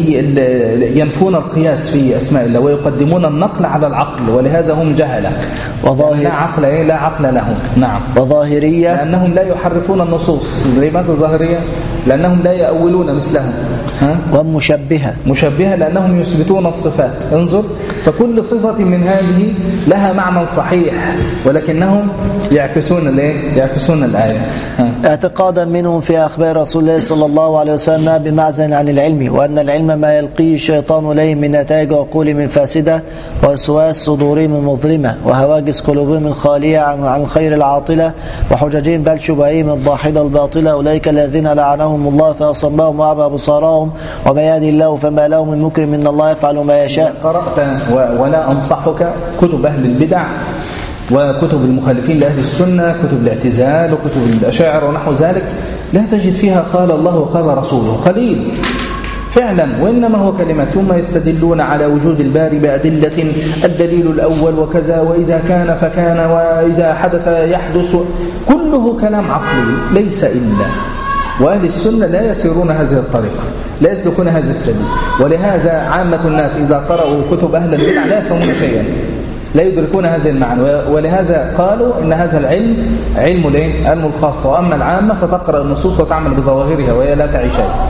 ينفون القياس في أسماء الله ويقدمون النقل على العقل، ولهذا هم جهلة. وظاهر لا عقل إيه؟ لا عقل لهم. نعم. وظاهرية لأنهم لا يحرفون النصوص. لماذا ظاهرية؟ لأنهم لا يأولون مثلهم. ها؟ ومشبهة مشبهة لأنهم يثبتون الصفات. انظر، فكل صفة من هذه لها معنى صحيح، ولكنهم يعكسون الايه؟ يعكسون الآيات. ها. اعتقادا منهم في أخبار رسول الله صلى الله عليه وسلم بمعزل عن العلم، وأن العلم ما يلقيه الشيطان إليه من نتائج عقولهم الفاسدة ووسواس صدورهم المظلمة وهواجس قلوبهم الخالية عن عن الخير العاطلة وحججهم بل شبههم الضاحدة الباطلة. أولئك الذين لعنهم الله فأصمهم وأعمى أبصارهم، وما يهدي الله فما له من مكرم، من الله يفعل ما يشاء. قرأت ولا أنصحك كتب أهل البدع وكتب المخالفين لأهل السنة، كتب الاعتزال وكتب الأشاعرة ونحو ذلك، لا تجد فيها قال الله وقال رسوله، قليل فعلا، وإنما هو كلمات. ثم يستدلون على وجود الباري بأدلة، الدليل الأول وكذا، وإذا كان فكان، وإذا حدث يحدث، كله كلام عقلي ليس إلا. وأهل السنة لا يسيرون هذه الطريقة، لا يسلكون هذا السبيل. ولهذا عامة الناس إذا قرأوا كتب أهل البدع لا يفهمون شيئا، لا يدركون هذه المعنى. ولهذا قالوا إن هذا العلم علم الايه؟ علم الخاصة، وأما العامة فتقرأ النصوص وتعمل بظواهرها وهي لا تعي شيء.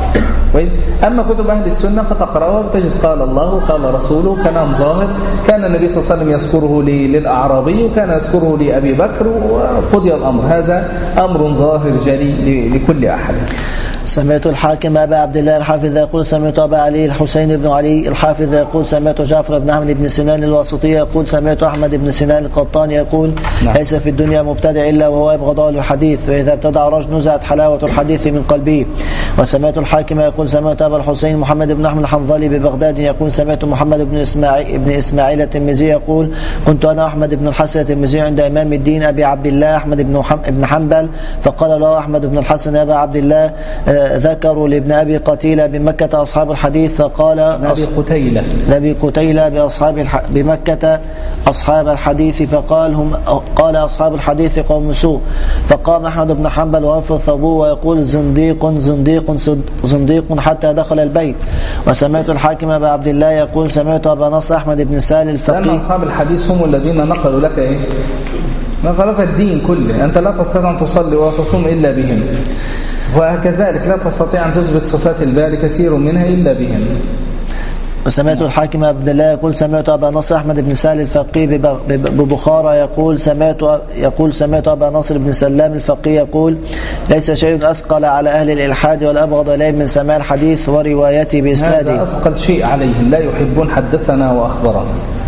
كويس. أما كتب أهل السنة فتقرأها وتجد قال الله قال رسوله كلام ظاهر، كان النبي صلى الله عليه وسلم يذكره للأعرابي وكان يذكره لأبي بكر وقضي الأمر. هذا أمر ظاهر جلي لكل أحد. سمعت الحاكم أبا عبد الله الحافظ يقول سمعت أبا علي الحسين بن علي الحافظ يقول سمعت جعفر بن أحمد بن سنان الواسطي يقول سمعت أحمد بن سنان القطان يقول نعم. ليس في الدنيا مبتدع إلا وهو يبغض أهل الحديث، وإذا ابتدع رجل نزعت حلاوة الحديث من قلبه. وسمعت الحاكم يقول سمعت أبا الحسين محمد بن أحمد الحنظلي ببغداد يقول سمعت محمد بن إسماعيل بن إسماعيل الترمذي يقول كنت أنا أحمد بن الحسن الترمذي عند إمام الدين أبي عبد الله أحمد بن بن حنبل، فقال له أحمد بن الحسن يا أبا عبد الله ذكروا لابن أبي قتيلة بمكة أصحاب الحديث، فقال أبي قتيلة أبي قتيلة بأصحاب الح... بمكة أصحاب الحديث، فقال هم قال أصحاب الحديث قوم سوء. فقام أحمد بن حنبل وينفض ثوبه ويقول زنديق زنديق زنديق حتى دخل البيت. وسمعت الحاكم أبا عبد الله يقول سمعت أبا نصر أحمد بن سالم الفقيه. لأن أصحاب الحديث هم الذين نقلوا لك إيه؟ نقلوا لك الدين كله، أنت لا تستطيع أن تصلي وتصوم إلا بهم، وكذلك لا تستطيع أن تثبت صفات الباري كثير منها إلا بهم. وسمعت الحاكم عبد الله يقول سمعت أبا نصر أحمد بن سالم الفقيه ببخارى يقول سمعت يقول سمعت أبا نصر بن سلام الفقيه يقول ليس شيء أثقل على أهل الإلحاد ولا أبغض إليهم من سماع الحديث وروايته بإسناده. هذا أثقل شيء عليهم، لا يحبون حدثنا وأخبرنا.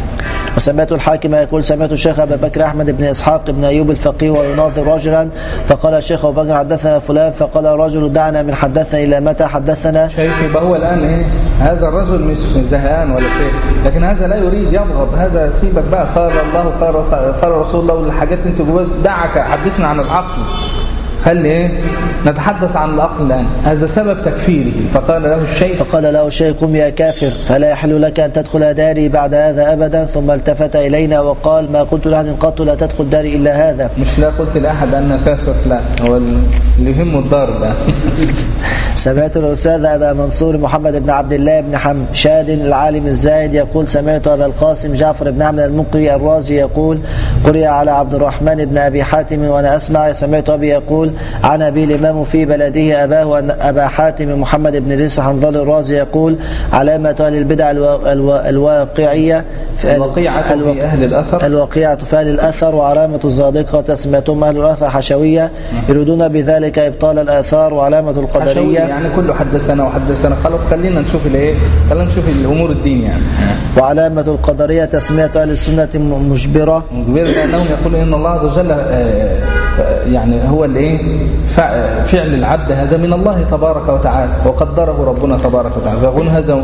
وسمعت الحاكم يقول سمعت الشيخ أبا بكر أحمد بن إسحاق بن أيوب الفقيه ويناظر رجلا، فقال الشيخ أبو بكر حدثنا فلان، فقال الرجل دعنا من حدثنا إلى متى حدثنا. شايف يبقى هو الآن إيه؟ هذا الرجل مش زهقان ولا شيء، لكن هذا لا يريد يبغض، هذا سيبك بقى قال الله قال, قال رسول الله والحاجات انت جواز، دعك حدثنا عن العقل، خلي ايه نتحدث عن العقل الآن، هذا سبب تكفيره. فقال له الشيخ فقال له الشيخ قم يا كافر فلا يحل لك أن تدخل داري بعد هذا أبدا. ثم التفت إلينا وقال ما قلت لأحد قط لا تدخل داري إلا هذا. مش لا قلت لأحد أن كافر، لا، هو اللي يهمه الدار ده. سمعت الأستاذ أبا منصور محمد بن عبد الله بن حمشاد العالم الزاهد يقول سمعت أبا القاسم جعفر بن أحمد المقري الرازي يقول قرئ على عبد الرحمن بن أبي حاتم وأنا أسمع. سمعت أبي يقول عن أبي الإمام في بلده أباه أن أبا حاتم محمد بن ريس حنظل الرازي يقول علامة أهل البدع الواقعية في الوقيعة في أهل الأثر الوقيعة في أهل الأثر، وعلامة الزادقة سمعتم أهل الأثر حشوية يريدون بذلك إبطال الآثار، وعلامة القدرية يعني كله حدثنا وحدثنا. خلاص خلينا نشوف الايه، خلينا نشوف الأمور الدين يعني. وعلامة القدرية تسمية أهل السنة مجبرة مجبرة لأنهم يقولون إن الله عز وجل يعني هو الايه فعل العبد هذا من الله تبارك وتعالى وقدره ربنا تبارك وتعالى، فيقول هذا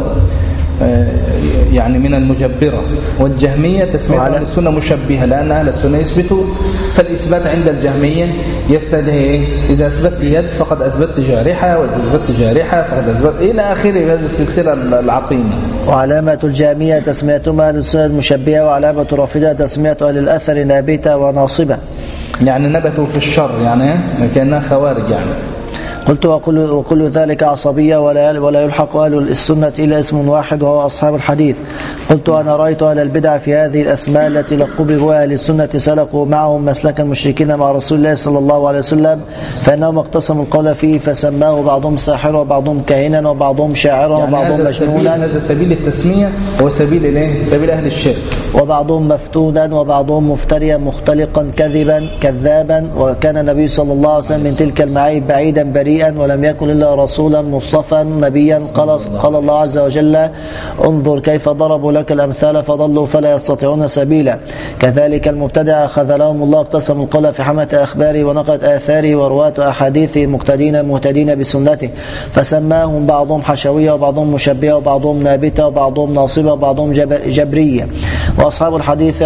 يعني من المجبرة. والجهمية تسمية أهل السنة مشبهة، لأن أهل السنة يثبتوا، فالإثبات عند الجهمية يستدعي إذا أثبت يد فقد أثبت جارحة، وإذا أثبت جارحة فقد أثبت إلى آخره هذه السلسلة العقيمة. وعلامة الجهمية تسميتهم أهل السنة المشبهة، وعلامة الرافضة تسمية أهل الأثر نابتة وناصبة، يعني نبتوا في الشر، يعني كأنها خوارج يعني. قلت وكل, وكل ذلك عصبية ولا, ولا يلحق أهل السنة إلا اسم واحد وهو أصحاب الحديث. قلت أنا رأيت أهل البدع في هذه الأسماء التي لقبوا بها أهل السنة سلكوا معهم مسلك المشركين مع رسول الله صلى الله عليه وسلم، فإنهم اقتسموا القول فيه فسماه بعضهم ساحرا وبعضهم كاهنا وبعضهم شاعرا يعني وبعضهم مجنونا. هذا سبيل التسمية هو سبيل الايه؟ سبيل أهل الشرك. وبعضهم مفتونا وبعضهم مفتريا مختلقا كذبا كذابا. وكان النبي صلى الله عليه وسلم من تلك المعايب بعيدا بريئا، ولم يكن إلا رسولا مصطفى نبيا. قال, قال الله عز وجل انظر كيف ضربوا لك الأمثال فضلوا فلا يستطيعون سبيلا. كذلك المبتدع خذلهم الله اقتسموا القول في حمة أخباره ونقلت آثاره ورواة أحاديثه مقتدين مهتدين بسنته، فسماهم بعضهم حشوية وبعضهم مشبهة وبعضهم نابتة وبعضهم ناصبة وبعضهم جبرية. وأصحاب الحديث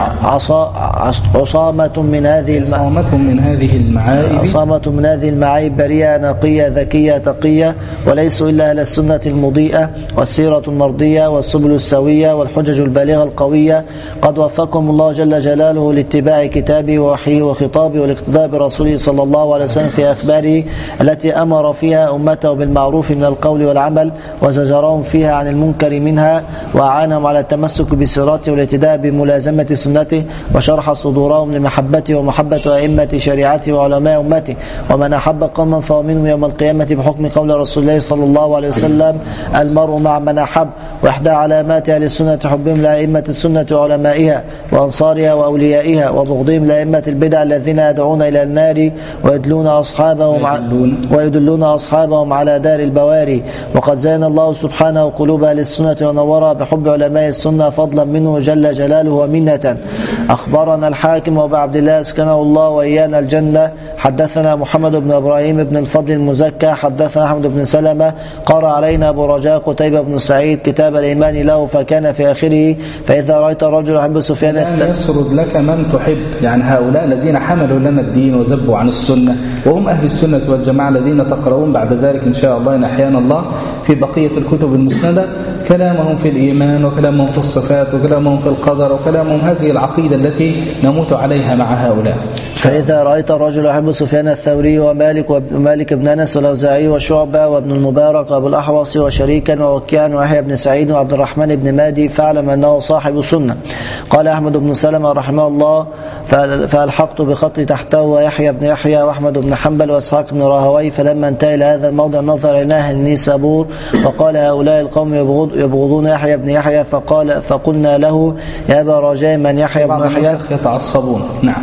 عصامة من هذه عصامة من هذه المعايب عصامة من هذه المعايب بريئة نقية ذكية تقية، وليسوا إلا أهل السنة المضيئة والسيرة المرضية والسبل السوية والحجج البالغة القوية. قد وفقهم الله جل جلاله لاتباع كتابه ووحيه وخطابه والاقتداء برسوله صلى الله عليه وسلم في أخباره التي أمر فيها أمته بالمعروف من القول والعمل، وزجرهم فيها عن المنكر منها، وأعانهم على التمسك بسيرته والاهتداء بملازمة سنته وشرح صدورهم لمحبته ومحبة أئمة شريعته وعلماء أمته. ومن أحب قوما فهو منهم يوم القيامة بحكم قول رسول الله صلى الله عليه وسلم المرء مع من أحب. وإحدى علامات أهل السنة حبهم لأئمة السنة وعلمائها وأنصارها وأوليائها وبغضهم لأئمة البدع الذين يدعون إلى النار ويدلون أصحابهم ويدلون أصحابهم على دار البواري. وقد زين الله سبحانه قلوب أهل السنة ونورها بحب علماء السنة فضلا منه جل جلاله ومنة. أخبرنا الحاكم وأبو عبد الله أسكنه الله وإيانا الجنة حدثنا محمد بن إبراهيم بن الفضل المزكى حدثنا أحمد بن سلمة قرأ علينا أبو رجاء قتيبة بن سعيد كتاب الإيمان له فكان في آخره فإذا رأيت الرجل يحب سفيان الثوري يسرد لك من تحب، يعني هؤلاء الذين حملوا لنا الدين وزبوا عن السنة وهم أهل السنة والجماعة الذين تقرؤون بعد ذلك إن شاء الله إن أحيانا الله في بقية الكتب المسندة كلامهم في الإيمان وكلامهم في الصفات وكلامهم في القدر وكلامهم هذه العقيدة التي نموت عليها مع هؤلاء. فإذا رأيت الرجل يحب سفيان الثوري ومالك ومالك بن أنس والأوزاعي وشعبة وابن المبارك وأبو الأحوص وشريكا ووكيعا ويحيى بن سعيد وعبد الرحمن بن مادي فاعلم أنه صاحب سنة. قال أحمد بن سلمة رحمه الله فألحقت بخط تحته ويحيى بن يحيى وأحمد بن حنبل وإسحاق بن راهوي فلما انتهى إلى هذا الموضع نظر إلى أهل النيسابور وقال هؤلاء القوم يبغضون يحيى بن يحيى فقال فقلنا له يا أبا رجاء من يحيى بن يحيى يتعصبون. نعم.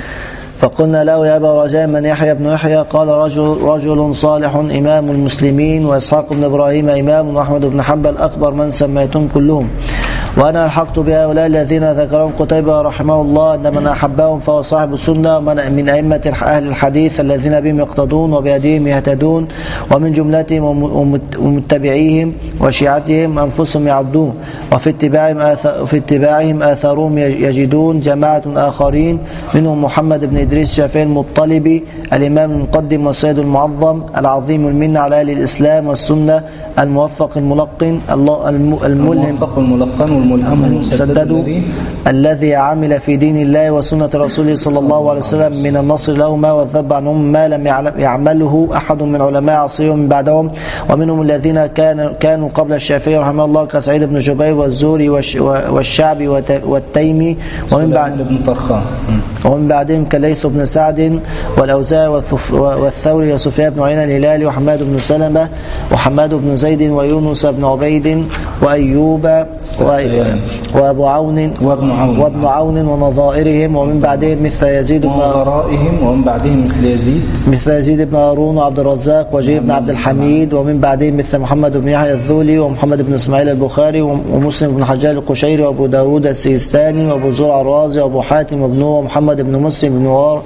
فقلنا له يا أبا رجاء من يحيى بن يحيى قال رجل, رجل صالح إمام المسلمين وإسحاق بن إبراهيم إمام وأحمد بن حنبل أكبر من سميتم كلهم. وأنا ألحقت بهؤلاء الذين ذكرهم قتيبة رحمه الله أن من أحبهم فهو صاحب السنة من أئمة أهل الحديث الذين بهم يقتدون وبهديهم يهتدون ومن جملتهم ومتبعيهم وشيعتهم أنفسهم يعبدون وفي اتباعهم في اتباعهم آثارهم يجدون جماعة آخرين منهم محمد بن إدريس الشافعي المطلبي الإمام المقدم والسيد المعظم العظيم المن على أهل الإسلام والسنة الموفق الملقن الله الملهم الموفق الملقن والملهم المسدد الذي عمل في دين الله وسنة رسوله صلى الله عليه وسلم من النصر لهما والذب عنهم ما لم يعمله أحد من علماء عصرهم من بعدهم ومنهم الذين كانوا كانوا قبل الشافعي رحمه الله كسعيد بن جبير والزوري والشعبي والتيمي ومن بعد ابن طرخان ومن بعدهم كليث بن سعد والأوزاعي والثوري وسفيان بن عيينة الهلالي وحماد بن سلمة وحماد بن زيد ويونس بن عبيد وأيوب وأبو عون وابن عون وابن عون ونظائرهم ومن بعدهم مثل يزيد بن ورائهم ومن بعدهم مثل يزيد مثل يزيد بن هارون وعبد الرزاق وجير بن عبد الحميد ومن بعدهم مثل محمد بن يحيى الذولي ومحمد بن إسماعيل البخاري ومسلم بن حجاج القشيري وأبو داود السيستاني وأبو زرع الرازي وأبو حاتم وابن ومحمد بن مسلم بن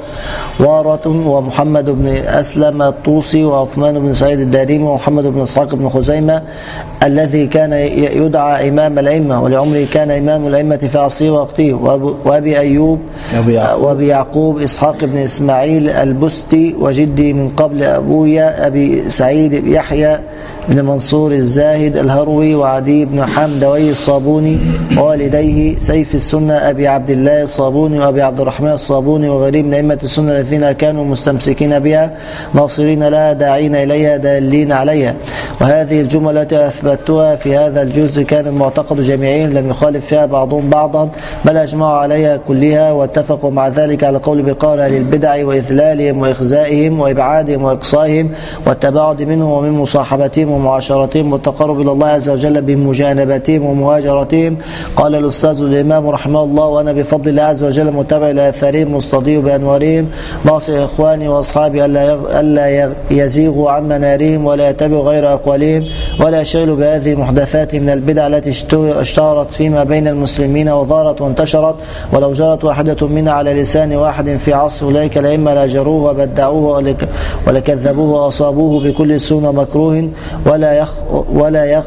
وارة ومحمد بن أسلم الطوسي وعثمان بن سعيد الدارمي ومحمد بن إسحاق بن خزيمة الذي كان يدعى إمام الأئمة ولعمره كان إمام الأئمة في عصره ووقته وأبي أيوب وأبي يعقوب إسحاق بن إسماعيل البستي وجدي من قبل أبويا أبي سعيد يحيى بن منصور الزاهد الهروي وعدي بن حمدوي الصابوني ووالديه سيف السنة أبي عبد الله الصابوني وأبي عبد الرحمن الصابوني وغيرهم من أئمة السنة الذين كانوا مستمسكين بها ناصرين لها داعين إليها دالين عليها. وهذه الجملة التي أثبتها في هذا الجزء كان المعتقد جميعين لم يخالف فيها بعضهم بعضا بل أجمعوا عليها كلها واتفقوا مع ذلك على قول بقول أهل البدع وإذلالهم وإخزائهم وإبعادهم وإقصائهم والتباعد منهم ومن مصاحبتهم ومعاشرتهم والتقرب إلى الله عز وجل بمجانبتهم ومهاجرتهم. قال الأستاذ الإمام رحمه الله وأنا بفضل الله عز وجل متابع إلى آثارهم مستضيء بأنوارهم ناصر إخواني وأصحابي ألا يزيغوا عن منارهم ولا يتبعوا غير أقوالهم ولا يشغلوا بهذه المحدثات من البدع التي اشتهرت فيما بين المسلمين وظهرت وانتشرت ولو جرت واحدة منها على لسان واحد في عصر أولئك الأئمة لاجروه وبدعوه ولكذبوه وأصابوه بكل سوء ومكروه ولا يخ ولا يخ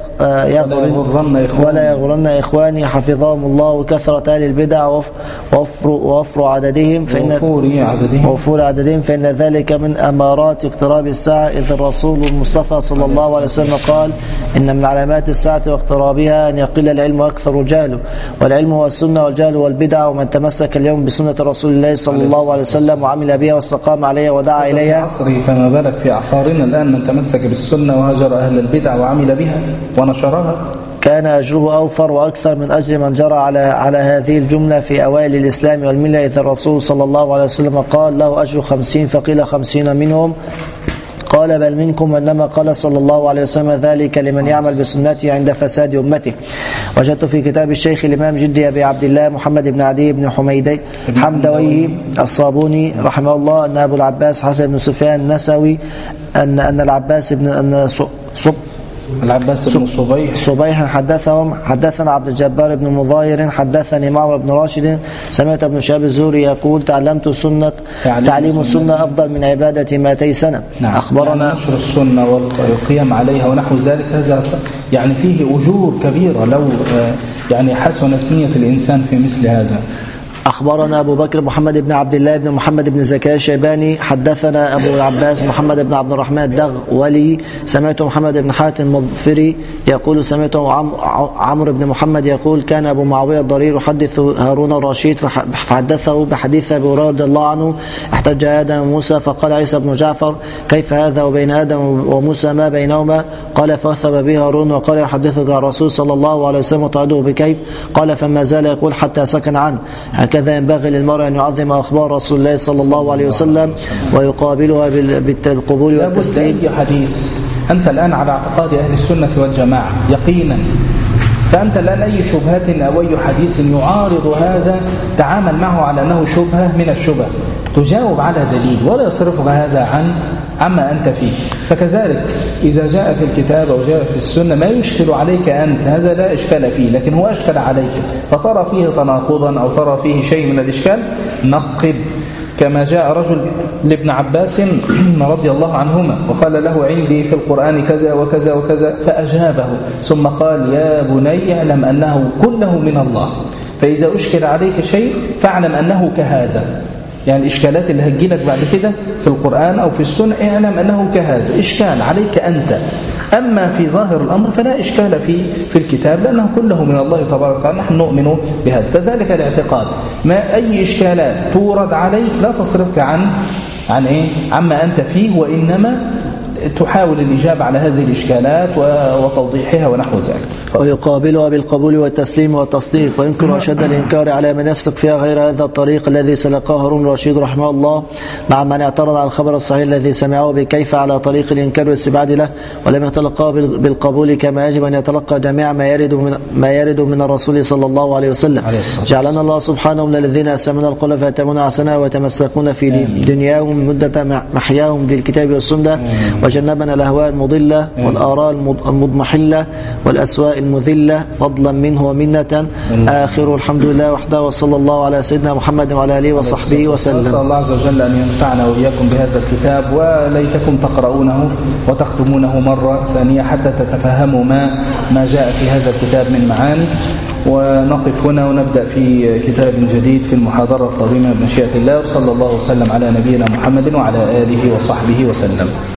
يغرن ولا يغرن إخواني حفظهم الله وكثرة أهل البدع ووفر ووفر عددهم فإن عددهم وفور عددهم فإن ذلك من أمارات اقتراب الساعة إذ الرسول المصطفى صلى الله عليه وسلم قال إن من علامات الساعة واقترابها أن يقل العلم وأكثر الجهل والعلم هو السنة والجهل والبدع ومن تمسك اليوم بسنة رسول الله صلى الله عليه وسلم وعمل بها واستقام عليها ودعا إليها في عصره فما بالك في أعصارنا الآن من تمسك بالسنة وهجر أهل البدع وعمل بها ونشرها كان أجره أوفر وأكثر من أجر من جرى على على هذه الجملة في أوائل الإسلام والملة، إذ الرسول صلى الله عليه وسلم قال له أجر خمسين، فقيل خمسين منهم، قال بل منكم، وإنما قال صلى الله عليه وسلم ذلك لمن يعمل بسنته عند فساد أمته. وجدت في كتاب الشيخ الإمام جدي أبي عبد الله محمد بن عدي بن حميدي حمدويه الصابوني رحمه الله أن أبو العباس حسن بن سفيان النسوي أن أن العباس بن أن صب العباس بن صبيح صبيح حدثهم حدثنا عبد الجبار بن مضاير حدثني معمر بن راشد سمعت ابن شهاب الزهري يقول تعلمت سنة تعليم السنة أفضل من عبادة مائتي سنة. نعم. أخبرنا يعني نشر السنة والقيام عليها ونحو ذلك، هذا يعني فيه أجور كبيرة لو يعني حسنت نية الإنسان في مثل هذا. أخبرنا أبو بكر محمد بن عبد الله بن محمد بن زكريا الشيباني حدثنا أبو العباس محمد بن عبد الرحمن الدغولي سمعت محمد بن حاتم المظفري يقول سمعت عمرو بن محمد يقول كان أبو معاوية الضرير يحدث هارون الرشيد فحدثه بحديث أبي هريرة رضي الله عنه احتج آدم وموسى فقال عيسى بن جعفر كيف هذا وبين آدم وموسى ما بينهما؟ قال فأثب به هارون وقال يحدثك الرسول صلى الله عليه وسلم وتعده بكيف؟ قال فما زال يقول حتى سكن عنه. هكذا ينبغي للمرء أن يعظم أخبار رسول الله صلى الله عليه وسلم ويقابلها بالقبول والتسليم. أي حديث أنت الآن على اعتقاد أهل السنة والجماعة يقينا، فأنت الآن أي شبهة أو أي حديث يعارض هذا تعامل معه على أنه شبهة من الشبه، تجاوب على دليل ولا يصرفك هذا عن عما أنت فيه. فكذلك إذا جاء في الكتاب أو جاء في السنة ما يشكل عليك أنت هذا لا إشكال فيه، لكن هو أشكل عليك فترى فيه تناقضا أو ترى فيه شيء من الإشكال نقب. كما جاء رجل لابن عباس رضي الله عنهما وقال له عندي في القرآن كذا وكذا وكذا فأجابه ثم قال يا بني اعلم أنه كله من الله، فإذا أشكل عليك شيء فاعلم أنه كهذا. يعني الإشكالات اللي هتجيلك بعد كده في القرآن أو في السنة اعلم أنه كهذا، إشكال عليك أنت. أما في ظاهر الأمر فلا إشكال فيه في الكتاب لأنه كله من الله تبارك وتعالى، نحن نؤمن بهذا. كذلك الاعتقاد، ما أي إشكالات تورد عليك لا تصرفك عن عن إيه؟ عما أنت فيه، وإنما تحاول الإجابة على هذه الإشكالات وتوضيحها ونحو ذلك. ويقابلها بالقبول والتسليم والتصديق، وينكر أشد الإنكار على من يسلك فيها غير هذا الطريق الذي سلكه هارون الرشيد رحمه الله، مع من اعترض على الخبر الصحيح الذي سمعه بكيف على طريق الإنكار والاستبعاد له، ولم يتلقاه بالقبول كما يجب أن يتلقى جميع ما يرد من ما يرد من الرسول صلى الله عليه وسلم. جعلنا الله سبحانه من الذين يستمعون القول فيتبعون أحسنه ويتمسكون في دنياهم مدة محياهم بالكتاب والسنة، وجنبنا الأهواء المضلة والآراء المضمحلة والأسواء المذلة فضلا منه ومنة. آخر الحمد لله وحده، وصلى الله على سيدنا محمد وعلى آله وصحبه وسلم. نسأل الله عز وجل أن ينفعنا وإياكم بهذا الكتاب، وليتكم تقرؤونه وتختمونه مرة ثانية حتى تتفهموا ما ما جاء في هذا الكتاب من معاني. ونقف هنا ونبدأ في كتاب جديد في المحاضرة القادمة بمشيئة الله، وصلى الله وسلم على نبينا محمد وعلى آله وصحبه وسلم.